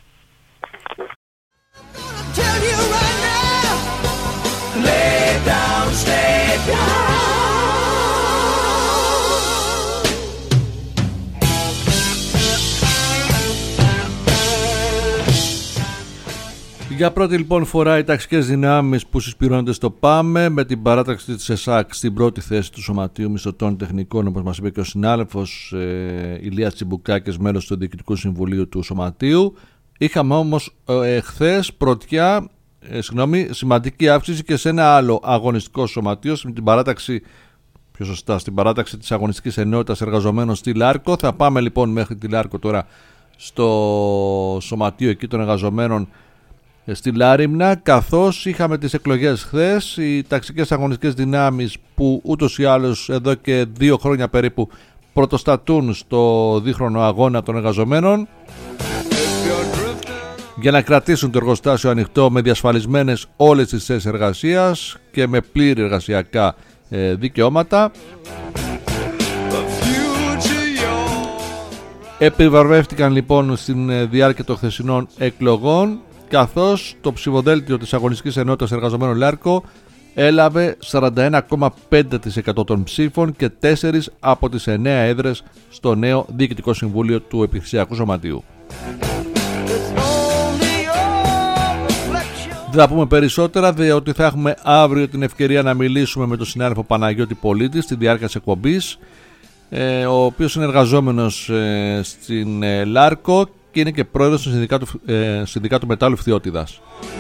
Speaker 1: Για πρώτη λοιπόν φορά οι ταξικές δυνάμεις που συσπηρώνονται στο ΠΑΜΕ με την παράταξη της ΕΣΑΚ στην πρώτη θέση του Σωματείου Μισθωτών Τεχνικών, όπως μας είπε και ο συνάδελφος ε, Ηλίας Τσιμπουκάκης, μέλος του Διοικητικού Συμβουλίου του Σωματείου. Είχαμε όμως ε, χθες πρωτιά ε, συγγνώμη, σημαντική αύξηση και σε ένα άλλο αγωνιστικό σωματείο, στην την παράταξη, πιο σωστά, στην παράταξη της αγωνιστικής ενότητας εργαζομένων στη Λάρκο. Θα πάμε λοιπόν μέχρι τη Λάρκο τώρα στο σωματείο εκεί των εργαζομένων στη Λάριμνα, καθώς είχαμε τις εκλογές χθες. Οι ταξικές αγωνιστικές δυνάμεις που ούτως ή άλλως εδώ και δύο χρόνια περίπου πρωτοστατούν στο δίχρονο αγώνα των εργαζομένων για να κρατήσουν το εργοστάσιο ανοιχτό με διασφαλισμένες όλες τις θέσεις εργασίας και με πλήρη εργασιακά ε, δικαιώματα. Επιβαρβεύτηκαν λοιπόν στην διάρκεια των χθεσινών εκλογών, καθώς το ψηφοδέλτιο της Αγωνιστικής Ενότητας Εργαζομένων Λάρκο έλαβε σαράντα ένα κόμμα πέντε τοις εκατό των ψήφων και τέσσερις από τις εννέα έδρες στο νέο Διοικητικό Συμβούλιο του Επιχειρησιακού Σωματείου. Δεν θα πούμε περισσότερα, διότι θα έχουμε αύριο την ευκαιρία να μιλήσουμε με τον συνάδελφο Παναγιώτη Πολίτη στη διάρκεια της εκπομπής, ο οποίος είναι εργαζόμενος στην Λάρκο και είναι και πρόεδρος του Συνδικάτου, ε, Συνδικάτου Μετάλλου Φθιώτιδας.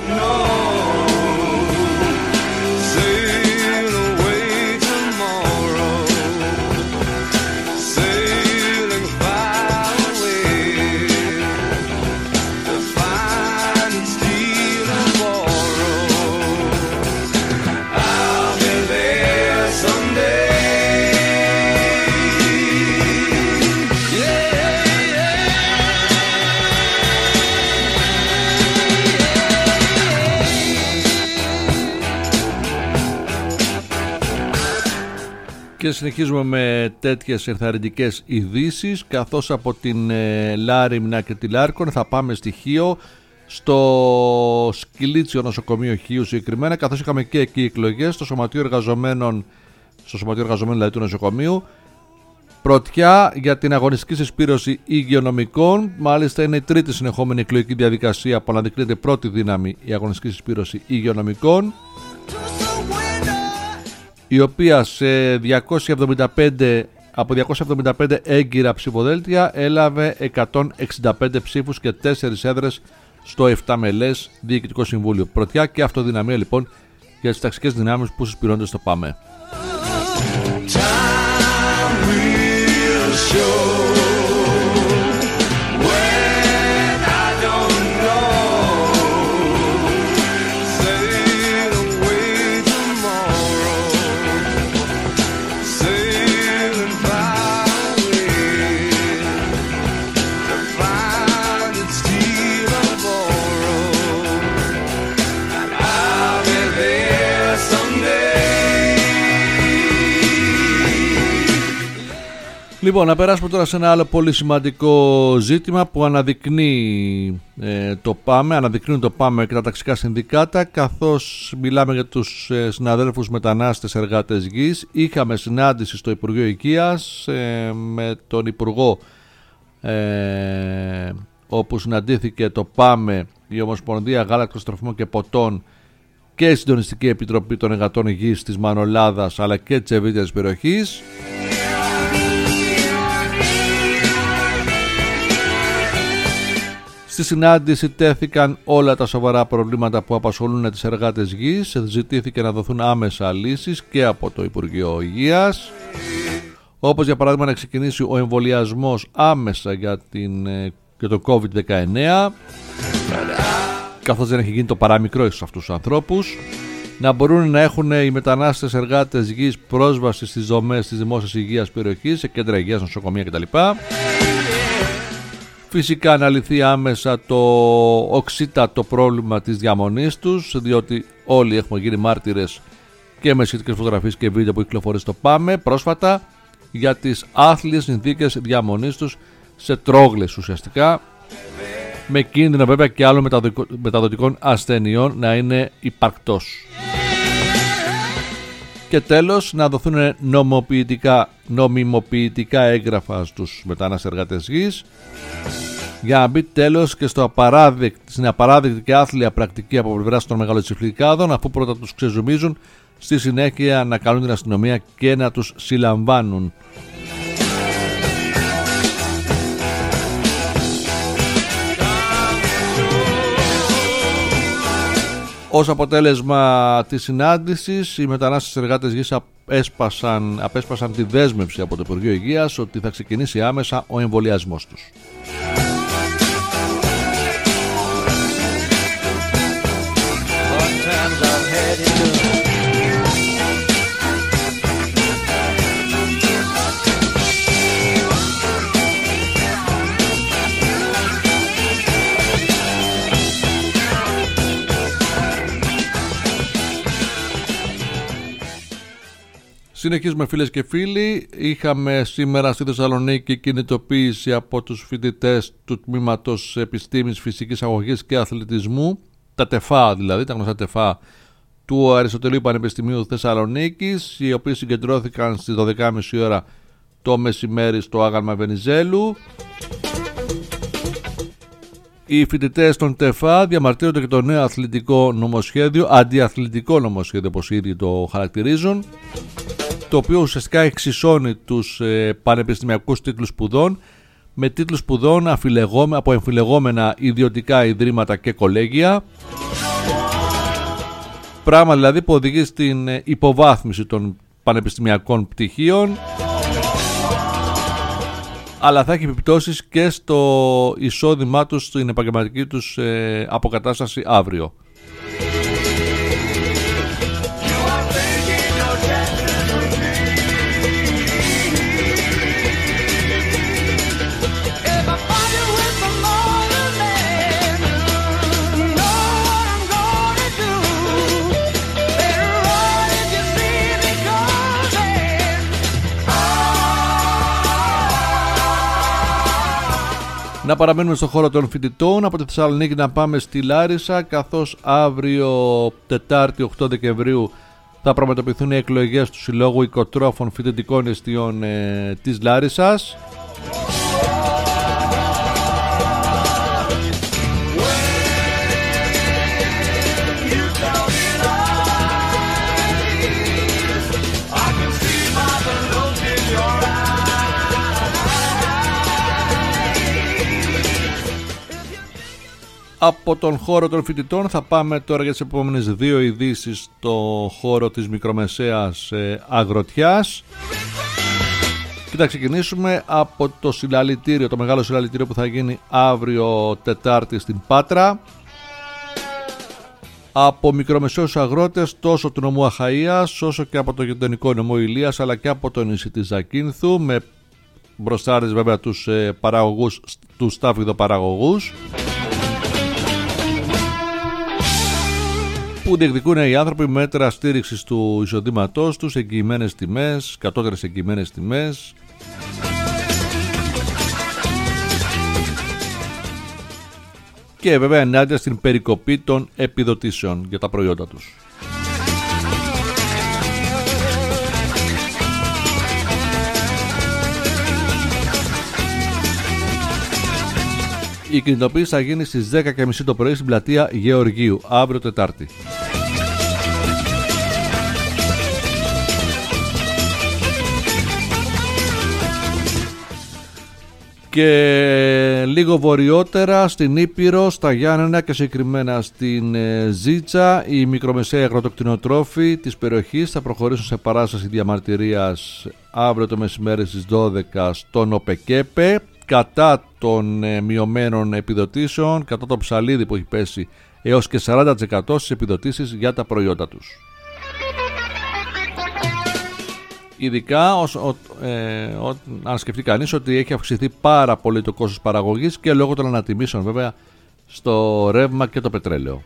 Speaker 1: Και συνεχίζουμε με τέτοιες ενθαρρυντικές ειδήσεις, καθώς από την ε, Λάριμνα και τη Λάρκον θα πάμε στη Χίο, στο Σκυλίτσιο νοσοκομείο Χίου συγκεκριμένα, καθώς είχαμε και εκεί εκλογές στο Σωματείο Εργαζομένων, στο Σωματείο Εργαζομένων δηλαδή του νοσοκομείου. Πρωτιά για την αγωνιστική συσπήρωση υγειονομικών, μάλιστα είναι η τρίτη συνεχόμενη εκλογική διαδικασία που αναδεικνύεται πρώτη δύναμη η αγωνιστική συσπήρωση υγειονομικών, η οποία σε διακόσια εβδομήντα πέντε, από διακόσια εβδομήντα πέντε έγκυρα ψηφοδέλτια έλαβε εκατόν εξήντα πέντε ψήφους και τέσσερις έδρες στο επτά μελές Διοικητικό Συμβούλιο. Πρωτιά και αυτοδυναμία λοιπόν για τις ταξικές δυνάμεις που συσπηρώνται στο ΠΑΜΕ. Λοιπόν, να περάσουμε τώρα σε ένα άλλο πολύ σημαντικό ζήτημα που αναδεικνύει ε, το ΠΑΜΕ, αναδεικνύουν το ΠΑΜΕ και τα ταξικά συνδικάτα, καθώς μιλάμε για τους ε, συναδέλφους μετανάστες εργάτες γης. Είχαμε συνάντηση στο Υπουργείο Υγείας ε, με τον Υπουργό, ε, όπου συναντήθηκε το ΠΑΜΕ, η Ομοσπονδία Γάλακτος, Τροφιμών και Ποτών και η Συντονιστική Επιτροπή των Εργατών Γης της Μανολάδας αλλά και της ευρύτερης περιοχής. Στη συνάντηση τέθηκαν όλα τα σοβαρά προβλήματα που απασχολούν τις εργάτες γης. Ζητήθηκε να δοθούν άμεσα λύσεις και από το Υπουργείο Υγείας, όπως για παράδειγμα να ξεκινήσει ο εμβολιασμός άμεσα για, την, για το κόβιντ δεκαεννέα, καθώς δεν έχει γίνει το παραμικρό σε αυτούς τους ανθρώπους, να μπορούν να έχουν οι μετανάστες εργάτες γης πρόσβαση στις δομές της δημόσιας υγείας περιοχής, σε κέντρα υγείας, νοσοκομεία κτλ. Φυσικά να λυθεί άμεσα το οξύτατο πρόβλημα της διαμονής τους, διότι όλοι έχουμε γίνει μάρτυρες και με σχετικές φωτογραφίες και βίντεο που κυκλοφορεί στο Πάμε πρόσφατα για τις άθλιες συνθήκες διαμονής τους σε τρόγλες ουσιαστικά, με κίνδυνο βέβαια και άλλων μεταδοτικών ασθενειών να είναι υπαρκτός. Και τέλος, να δοθούν νομοποιητικά, νομιμοποιητικά έγγραφα στους μετανάστες εργάτες γης, για να μπει τέλος και στο απαράδεκτη, στην απαράδεκτη και άθλια πρακτική από πλευράς των μεγαλοτσιφλικάδων, αφού πρώτα τους ξεζουμίζουν, στη συνέχεια να καλούν την αστυνομία και να τους συλλαμβάνουν. Ως αποτέλεσμα της συνάντησης, οι μετανάστες εργάτες γης απέσπασαν, απέσπασαν τη δέσμευση από το Υπουργείο Υγείας ότι θα ξεκινήσει άμεσα ο εμβολιασμός τους. Συνεχίζουμε φίλες και φίλοι. Είχαμε σήμερα στη Θεσσαλονίκη κινητοποίηση από τους φοιτητές του Τμήματος Επιστήμης, Φυσικής Αγωγής και Αθλητισμού, τα ΤΕΦΑ δηλαδή, τα γνωστά ΤΕΦΑ του Αριστοτελείου Πανεπιστημίου Θεσσαλονίκης, οι οποίοι συγκεντρώθηκαν στις δώδεκα και μισή ώρα το μεσημέρι στο άγαλμα Βενιζέλου. Οι φοιτητές των ΤΕΦΑ διαμαρτύρονται και το νέο αθλητικό νομοσχέδιο, αντιαθλητικό νομοσχέδιο όπως οι ίδιοι το χαρακτηρίζουν, το οποίο ουσιαστικά εξισώνει τους ε, πανεπιστημιακούς τίτλους σπουδών με τίτλους σπουδών από εμφυλεγόμενα ιδιωτικά ιδρύματα και κολέγια, πράγμα δηλαδή που οδηγεί στην υποβάθμιση των πανεπιστημιακών πτυχίων, αλλά θα έχει επιπτώσεις και στο εισόδημά τους, στην επαγγελματική τους ε, αποκατάσταση αύριο. Να παραμένουμε στον χώρο των φοιτητών, από τη Θεσσαλονίκη να πάμε στη Λάρισα, καθώς αύριο Τετάρτη οκτώ Δεκεμβρίου θα πραγματοποιηθούν οι εκλογές του Συλλόγου Οικοτρόφων Φοιτητικών Εστιών ε, της Λάρισσας. Από τον χώρο των φοιτητών θα πάμε τώρα για τις επόμενες δύο ειδήσεις στο χώρο της μικρομεσαίας ε, αγροτιάς. Και θα ξεκινήσουμε από το συλλαλητήριο, το μεγάλο συλλαλητήριο που θα γίνει αύριο Τετάρτη στην Πάτρα. Από μικρομεσαίους αγρότες τόσο του νομού Αχαΐας όσο και από το γειτονικό νομό Ηλίας, αλλά και από το νησί της Ζακίνθου, με μπροστάρες βέβαια τους ε, παραγωγούς, τους στάφιδοπαραγωγούς, που διεκδικούν οι άνθρωποι μέτρα στήριξης του εισοδήματός τους, εγγυημένες τιμές, κατώτερες εγγυημένες τιμές, και βέβαια ενάντια στην περικοπή των επιδοτήσεων για τα προϊόντα τους. Η κινητοποίηση θα γίνει στις δέκα και μισή το πρωί στην πλατεία Γεωργίου, αύριο Τετάρτη. Και λίγο βορειότερα στην Ήπειρο, στα Γιάννενα και συγκεκριμένα στην Ζήτσα, οι μικρομεσαίοι αγροτοκτηνοτρόφοι της περιοχής θα προχωρήσουν σε παράσταση διαμαρτυρίας αύριο το μεσημέρι στις δώδεκα στον ΟΠΕΚΕΠΕ, κατά των ε, μειωμένων επιδοτήσεων, κατά το ψαλίδι που έχει πέσει έως και σαράντα τοις εκατό στις επιδοτήσεις για τα προϊόντα τους. Ειδικά ως, ο, ε, ο, αν σκεφτεί κανείς ότι έχει αυξηθεί πάρα πολύ το κόστος παραγωγής και λόγω των ανατιμήσεων βέβαια στο ρεύμα και το πετρέλαιο.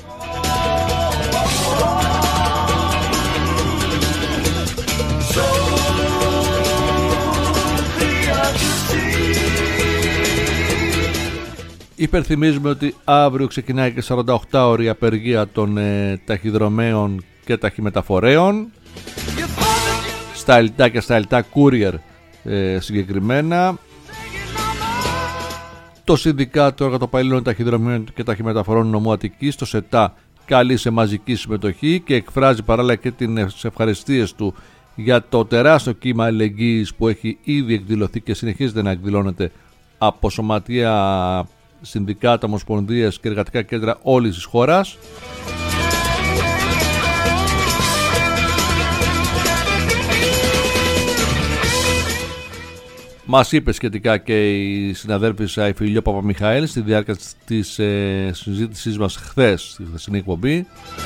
Speaker 1: Υπερθυμίζουμε ότι αύριο ξεκινάει και σαράντα οκτώ ώρη απεργία των ε, ταχυδρομέων και ταχυμεταφορέων στα ΕΛΤΑ και στα ΕΛΤΑ Courier ε, συγκεκριμένα. Το Συνδικάτο Εργατοπαλλήλων Ταχυδρομείων και Ταχυμεταφορών Νομού Αττικής, το ΣΕΤΑ, καλεί σε μαζική συμμετοχή και εκφράζει παράλληλα και τις ευχαριστίες του για το τεράστιο κύμα αλληλεγγύης που έχει ήδη εκδηλωθεί και συνεχίζεται να εκδηλώνεται από σωματεία, συνδικάτα, ομοσπονδίες και εργατικά κέντρα όλης της χώρας. Μας είπε σχετικά και η συναδέλφισσα η Φιλιό Παπαμιχαήλ στη διάρκεια της ε, συζήτησής μας χθες στη χθεσινή εκπομπή.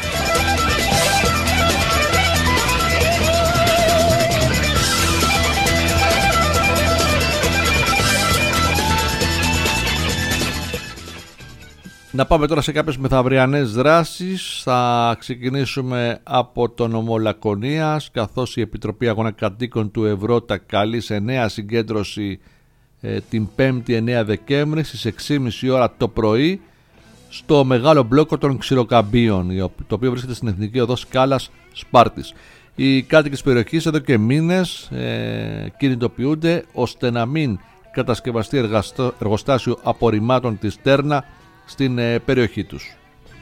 Speaker 1: Να πάμε τώρα σε κάποιες μεθαυριανές δράσεις. Θα ξεκινήσουμε από το νομό Λακωνίας, καθώς η Επιτροπή Αγώνα Κατοίκων του Ευρώτα καλεί σε νέα συγκέντρωση ε, την πέμπτη εννέα Δεκέμβρη στις έξι και μισή ώρα το πρωί στο μεγάλο μπλόκο των Ξηροκαμπίων, το οποίο βρίσκεται στην Εθνική Οδό Σκάλας Σπάρτης. Οι κάτοικοι της περιοχής εδώ και μήνες ε, κινητοποιούνται ώστε να μην κατασκευαστεί εργαστό, εργοστάσιο απορριμμάτων της Τέρνα στην ε, περιοχή τους.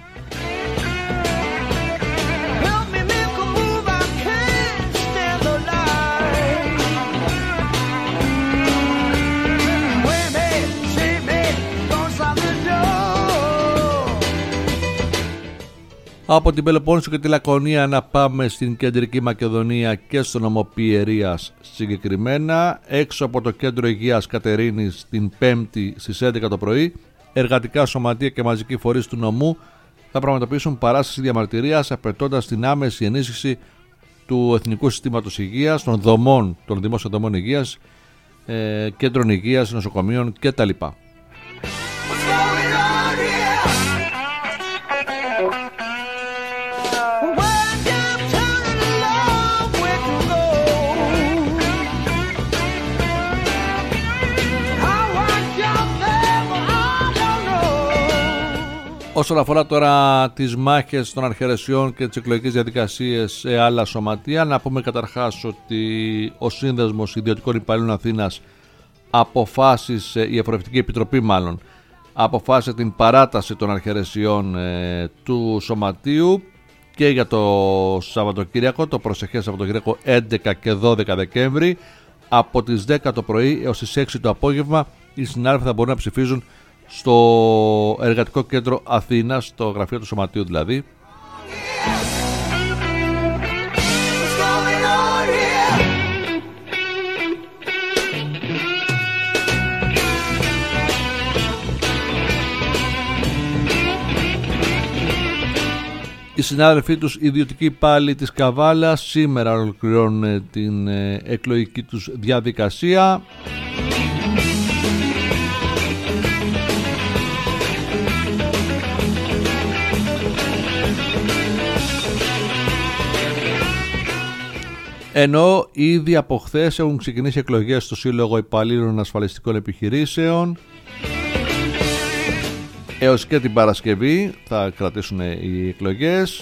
Speaker 1: Από την Πελοπόννησο και τη Λακωνία να πάμε στην Κεντρική Μακεδονία και στο νομό Πιερίας συγκεκριμένα. Έξω από το Κέντρο Υγείας Κατερίνης την Πέμπτη στις έντεκα το πρωί, εργατικά σωματεία και μαζικοί φορείς του νομού θα πραγματοποιήσουν παράσταση διαμαρτυρίας απαιτώντας την άμεση ενίσχυση του Εθνικού Συστήματος Υγείας, των δομών, των δημόσιων δομών υγείας, ε, κέντρων υγείας, νοσοκομείων κτλ. Όσον αφορά τώρα τις μάχες των αρχαιρεσιών και τις εκλογικές διαδικασίες σε άλλα σωματεία, να πούμε καταρχάς ότι ο Σύνδεσμος Ιδιωτικών Υπαλλήλων Αθήνας αποφάσισε, η Εφορευτική Επιτροπή μάλλον, αποφάσισε την παράταση των αρχαιρεσιών ε, του σωματείου και για το Σαββατοκύριακο, το προσεχές Σαββατοκύριακο έντεκα και δώδεκα Δεκέμβρη, από τις δέκα το πρωί έως τις έξι το απόγευμα. Οι συνάδελφοι θα μπορούν να ψηφίζουν στο Εργατικό Κέντρο Αθήνας, στο γραφείο του σωματείου δηλαδή. Οι συνάδελφοί τους ιδιωτικοί υπάλληλοι της Καβάλας σήμερα ολοκληρώνουν την εκλογική τους διαδικασία. Ενώ ήδη από χθες έχουν ξεκινήσει εκλογές στο Σύλλογο Υπαλλήλων Ασφαλιστικών Επιχειρήσεων. Έως και την Παρασκευή θα κρατήσουν οι εκλογές.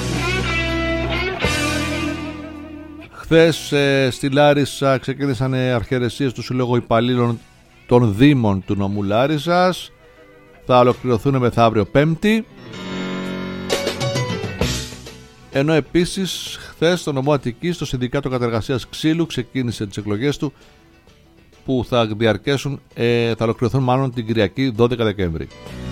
Speaker 1: Χθες ε, στη Λάρισα ξεκίνησαν αρχαιρεσίες του Συλλόγου Υπαλλήλων των Δήμων του νομού Λάρισας. Θα ολοκληρωθούν μεθαύριο Πέμπτη. Ενώ επίσης χθες στο νομό Αττικής το Συνδικάτο Κατεργασίας Ξύλου ξεκίνησε τις εκλογές του που θα διαρκέσουν, ε, θα ολοκληρωθούν μάλλον την Κυριακή δώδεκα Δεκέμβρη.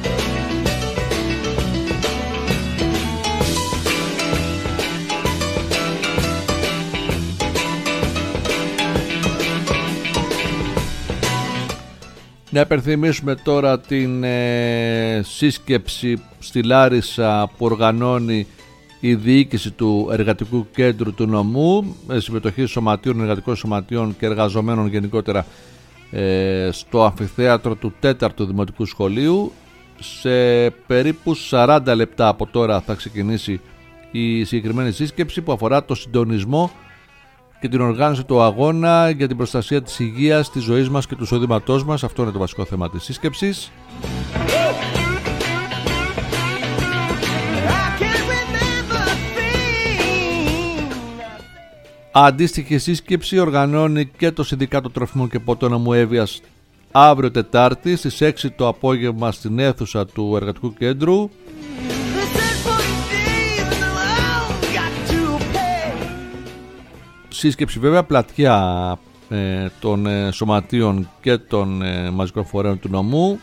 Speaker 1: Να υπενθυμίσουμε τώρα την ε, σύσκεψη στη Λάρισα που οργανώνει η διοίκηση του Εργατικού Κέντρου του νομού με συμμετοχή σωματείων, εργατικών σωματείων και εργαζομένων γενικότερα ε, στο αμφιθέατρο του τέταρτου Δημοτικού Σχολείου. Σε περίπου σαράντα λεπτά από τώρα θα ξεκινήσει η συγκεκριμένη σύσκεψη που αφορά το συντονισμό και την οργάνωση του αγώνα για την προστασία της υγείας, της ζωής μας και του εισοδήματός μας. Αυτό είναι το βασικό θέμα της σύσκεψης. Αντίστοιχη σύσκεψη οργανώνει και το Συνδικάτο Τροφιμών και Ποτών Νομού Εύβοιας αύριο Τετάρτη στις έξι το απόγευμα στην αίθουσα του Εργατικού Κέντρου. Σύσκεψη βέβαια πλατιά ε, των ε, σωματείων και των ε, μαζικών φορέων του νομού.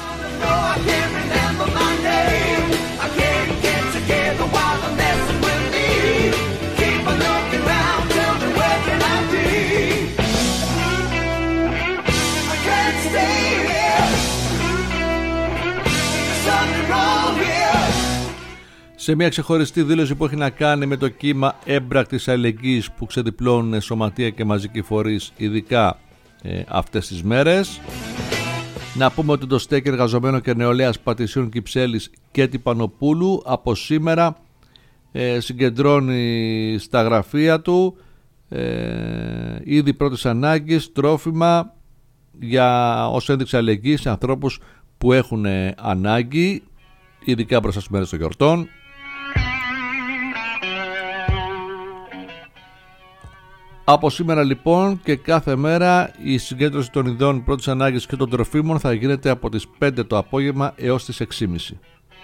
Speaker 1: Σε μια ξεχωριστή δήλωση που έχει να κάνει με το κύμα έμπρακτης αλληλεγγύης που ξεδιπλώνουν σωματεία και μαζικοί φορείς, ειδικά ε, αυτές τις μέρες. Να πούμε ότι το στέκ εργαζομένο και νεολαίας Πατησίων Κυψέλης και Τυπανοπούλου από σήμερα ε, συγκεντρώνει στα γραφεία του ε, ήδη πρώτης ανάγκης τρόφιμα για ως ένδειξη αλληλεγγύης σε ανθρώπους που έχουν ανάγκη, ειδικά μπροστά στις μέρες των γιορτών. Από σήμερα λοιπόν και κάθε μέρα η συγκέντρωση των ειδών πρώτης ανάγκης και των τροφίμων θα γίνεται από τις πέντε το απόγευμα έως τις έξι και μισή.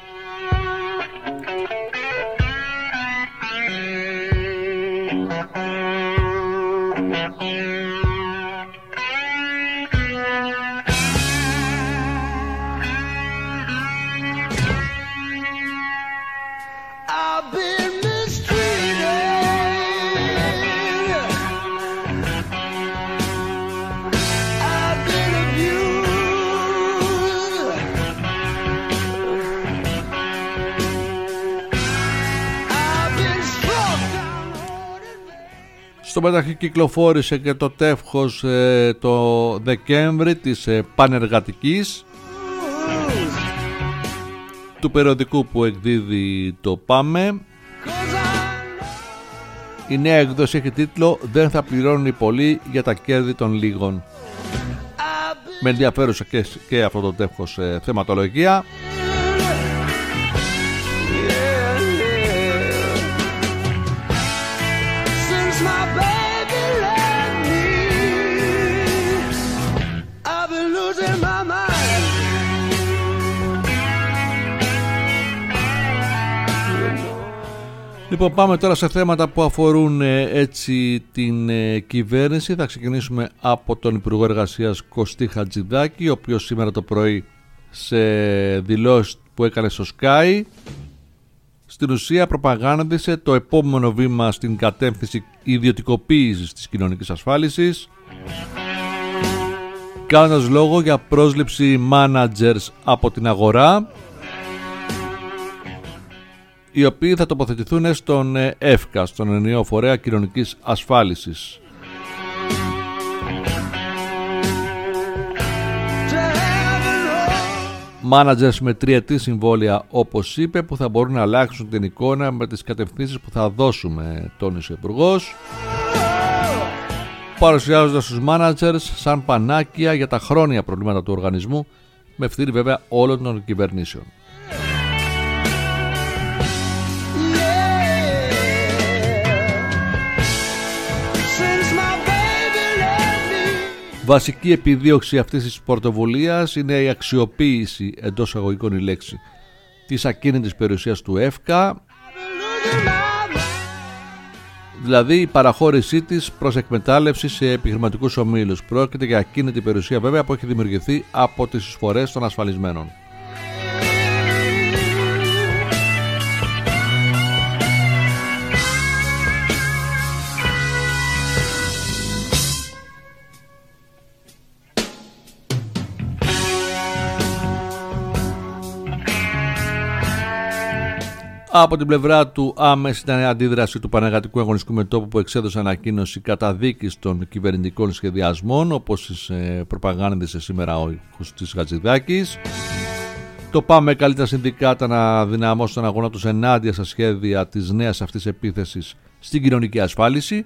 Speaker 1: Στο μεταξύ κυκλοφόρησε και το τεύχος ε, το Δεκέμβρη της ε, Πανεργατικής, του περιοδικού που εκδίδει το ΠΑΜΕ. Η νέα εκδόση έχει τίτλο «Δεν θα πληρώνουν οι πολλοί για τα κέρδη των λίγων». Με ενδιαφέρουσα και, και αυτό το τεύχος ε, θεματολογία. Λοιπόν, πάμε τώρα σε θέματα που αφορούν ε, έτσι την ε, κυβέρνηση. Θα ξεκινήσουμε από τον Υπουργό Εργασίας Κωστή Χατζηδάκη, ο οποίος σήμερα το πρωί σε δηλώσεις που έκανε στο Sky στην ουσία προπαγάνδισε το επόμενο βήμα στην κατεύθυνση ιδιωτικοποίησης της κοινωνικής ασφάλισης, κάνοντας λόγο για πρόσληψη managers από την αγορά, οι οποίοι θα τοποθετηθούν στον ΕΦΚΑ, στον Ενιαίο Φορέα Κοινωνικής Ασφάλισης. Μάνατζερς με τριετή συμβόλαια, όπως είπε, που θα μπορούν να αλλάξουν την εικόνα με τις κατευθύνσεις που θα δώσουμε, τόνισε ο Υπουργός, παρουσιάζοντας τους μάνατζερς σαν πανάκια για τα χρόνια προβλήματα του οργανισμού, με ευθύνη βέβαια όλων των κυβερνήσεων. Βασική επιδίωξη αυτής της πρωτοβουλίας είναι η αξιοποίηση, εντός αγωγικών η λέξη, της ακίνητης περιουσίας του ΕΦΚΑ, δηλαδή η παραχώρησή της προς εκμετάλλευση σε επιχειρηματικούς ομίλους. Πρόκειται για ακίνητη περιουσία βέβαια που έχει δημιουργηθεί από τις εισφορές των ασφαλισμένων. Από την πλευρά του άμεση ήταν η αντίδραση του Πανεργατικού Αγωνιστικού Μετώπου που εξέδωσε ανακοίνωση καταδίκης των κυβερνητικών σχεδιασμών, όπως τις ε, προπαγάνδησε σήμερα ο Κωστής Χατζηδάκης. Το ΠΑΜΕ καλεί τα συνδικάτα να δυναμώσουν τον αγώνα τους ενάντια στα σχέδια της νέας αυτής επίθεσης στην κοινωνική ασφάλιση.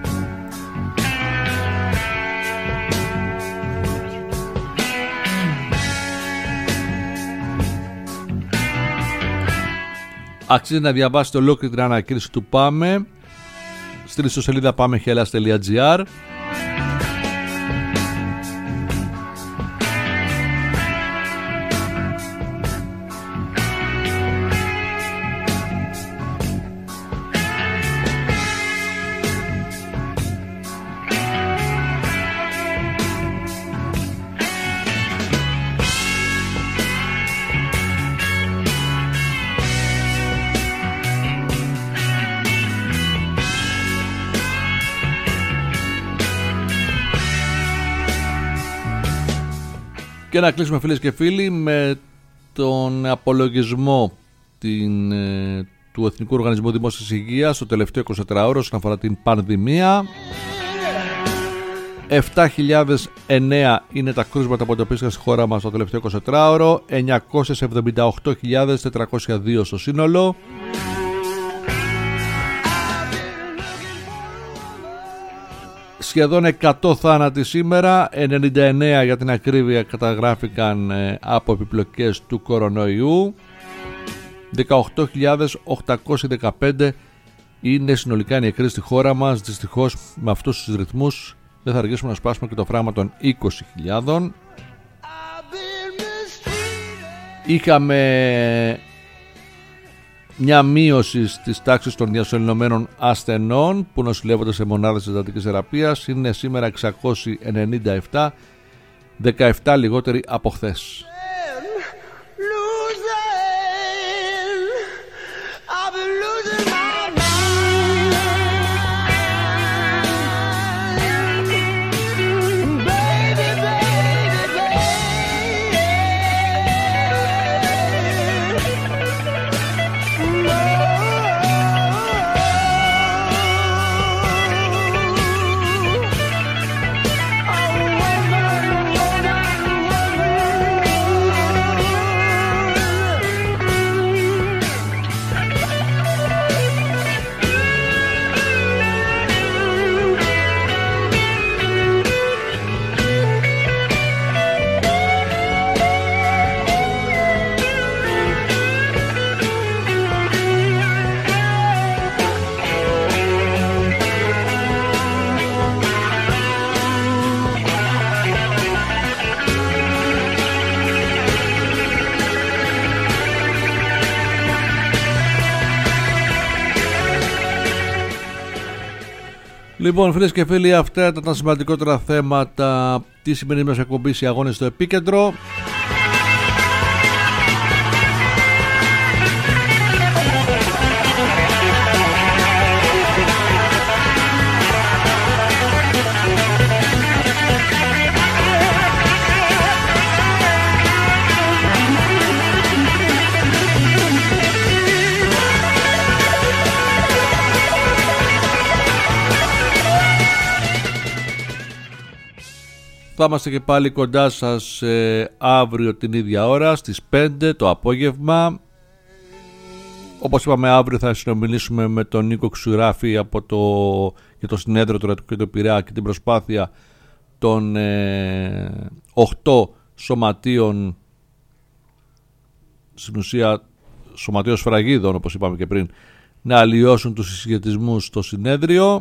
Speaker 1: Αξίζει να διαβάσετε ολόκληρη την ανακοίνωση του ΠΑΜΕ στην ιστοσελίδα παμεχελlas τελεία gr. Και να κλείσουμε, φίλες και φίλοι, με τον απολογισμό την, ε, του Εθνικού Οργανισμού Δημόσιας Υγείας στο τελευταίο εικοσιτετράωρο όσον αφορά την πανδημία. επτά χιλιάδες εννέα είναι τα κρούσματα που εντοπίστηκαν στη χώρα μας στο τελευταίο εικοσιτετράωρο, εννιακόσιες εβδομήντα οκτώ χιλιάδες τετρακόσια δύο στο σύνολο. Σχεδόν εκατό θάνατοι σήμερα, ενενήντα εννέα για την ακρίβεια καταγράφηκαν από επιπλοκές του κορονοϊού. δεκαοκτώ χιλιάδες οκτακόσιοι δεκαπέντε είναι συνολικά οι νεκροί στη χώρα μας. Δυστυχώς με αυτούς τους ρυθμούς δεν θα αργήσουμε να σπάσουμε και το φράγμα των είκοσι χιλιάδων. Είχαμε μια μείωση στις τάξεις των διασωληνωμένων ασθενών που νοσηλεύονται σε μονάδες εντατικής θεραπείας. Είναι σήμερα εξακόσιοι ενενήντα επτά, δεκαεπτά λιγότεροι από χθες. Λοιπόν, φίλες και φίλοι, αυτά ήταν τα σημαντικότερα θέματα της σημερινής μας εκπομπής, οι αγώνες στο επίκεντρο. Θα είμαστε και πάλι κοντά σας ε, αύριο την ίδια ώρα στις πέντε το απόγευμα. Όπως είπαμε, αύριο θα συνομιλήσουμε με τον Νίκο Ξουράφη από το, για το συνέδριο του Ρατοκέντρου Πειραιά και την προσπάθεια των ε, οκτώ σωματείων, στην ουσία σωματείων σφραγίδων όπως είπαμε και πριν, να αλλοιώσουν τους συσχετισμούς στο συνέδριο.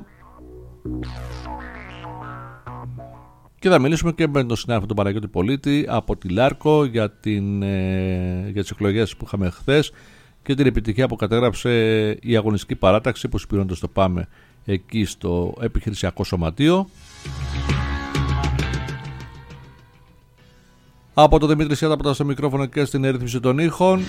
Speaker 1: Και θα μιλήσουμε και με τον συνάδελφο τον Παναγιώτη Πολίτη από τη Λάρκο για, την, ε, για τις εκλογές που είχαμε χθες και την επιτυχία που κατέγραψε η αγωνιστική παράταξη που συμπληρώνεται στο ΠΑΜΕ εκεί στο επιχειρησιακό σωματείο. Από το Δημήτρη Σιάτα από το μικρόφωνο και στην ρύθμιση των ήχων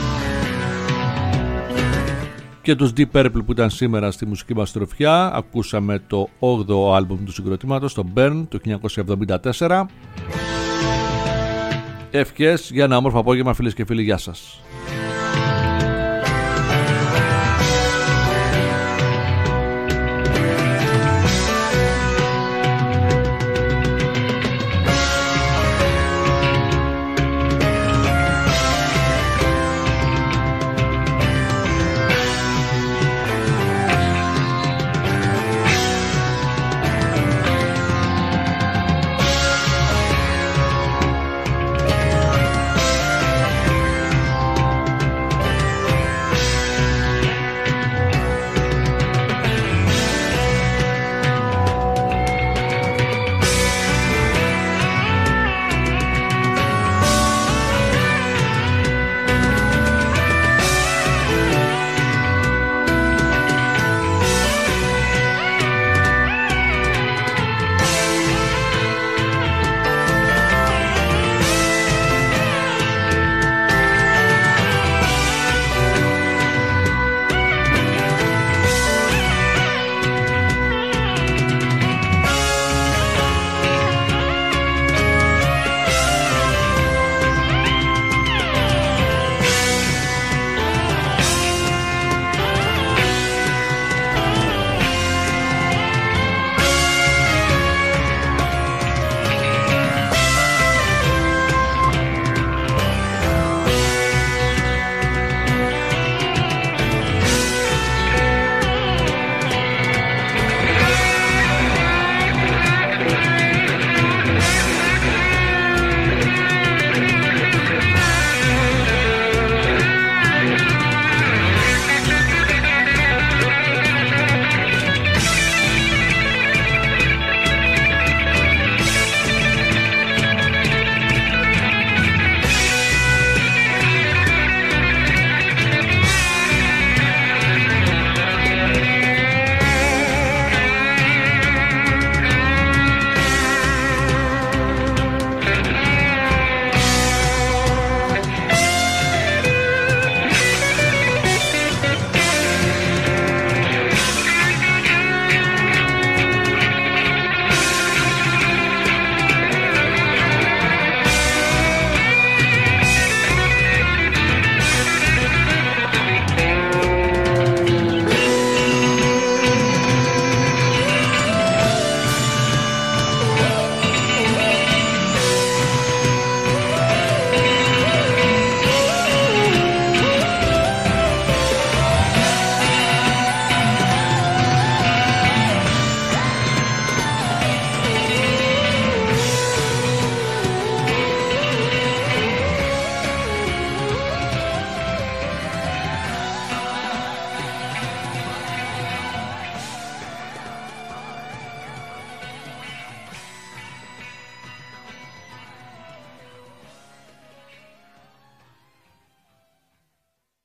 Speaker 1: και τους Deep Purple που ήταν σήμερα στη μουσική μας τροφιά. Ακούσαμε το όγδοο άλμπουμ του συγκροτήματος, το Burn, το χίλια εννιακόσια εβδομήντα τέσσερα. Ευχές για ένα όμορφο απόγευμα, φίλες και φίλοι, γεια σας.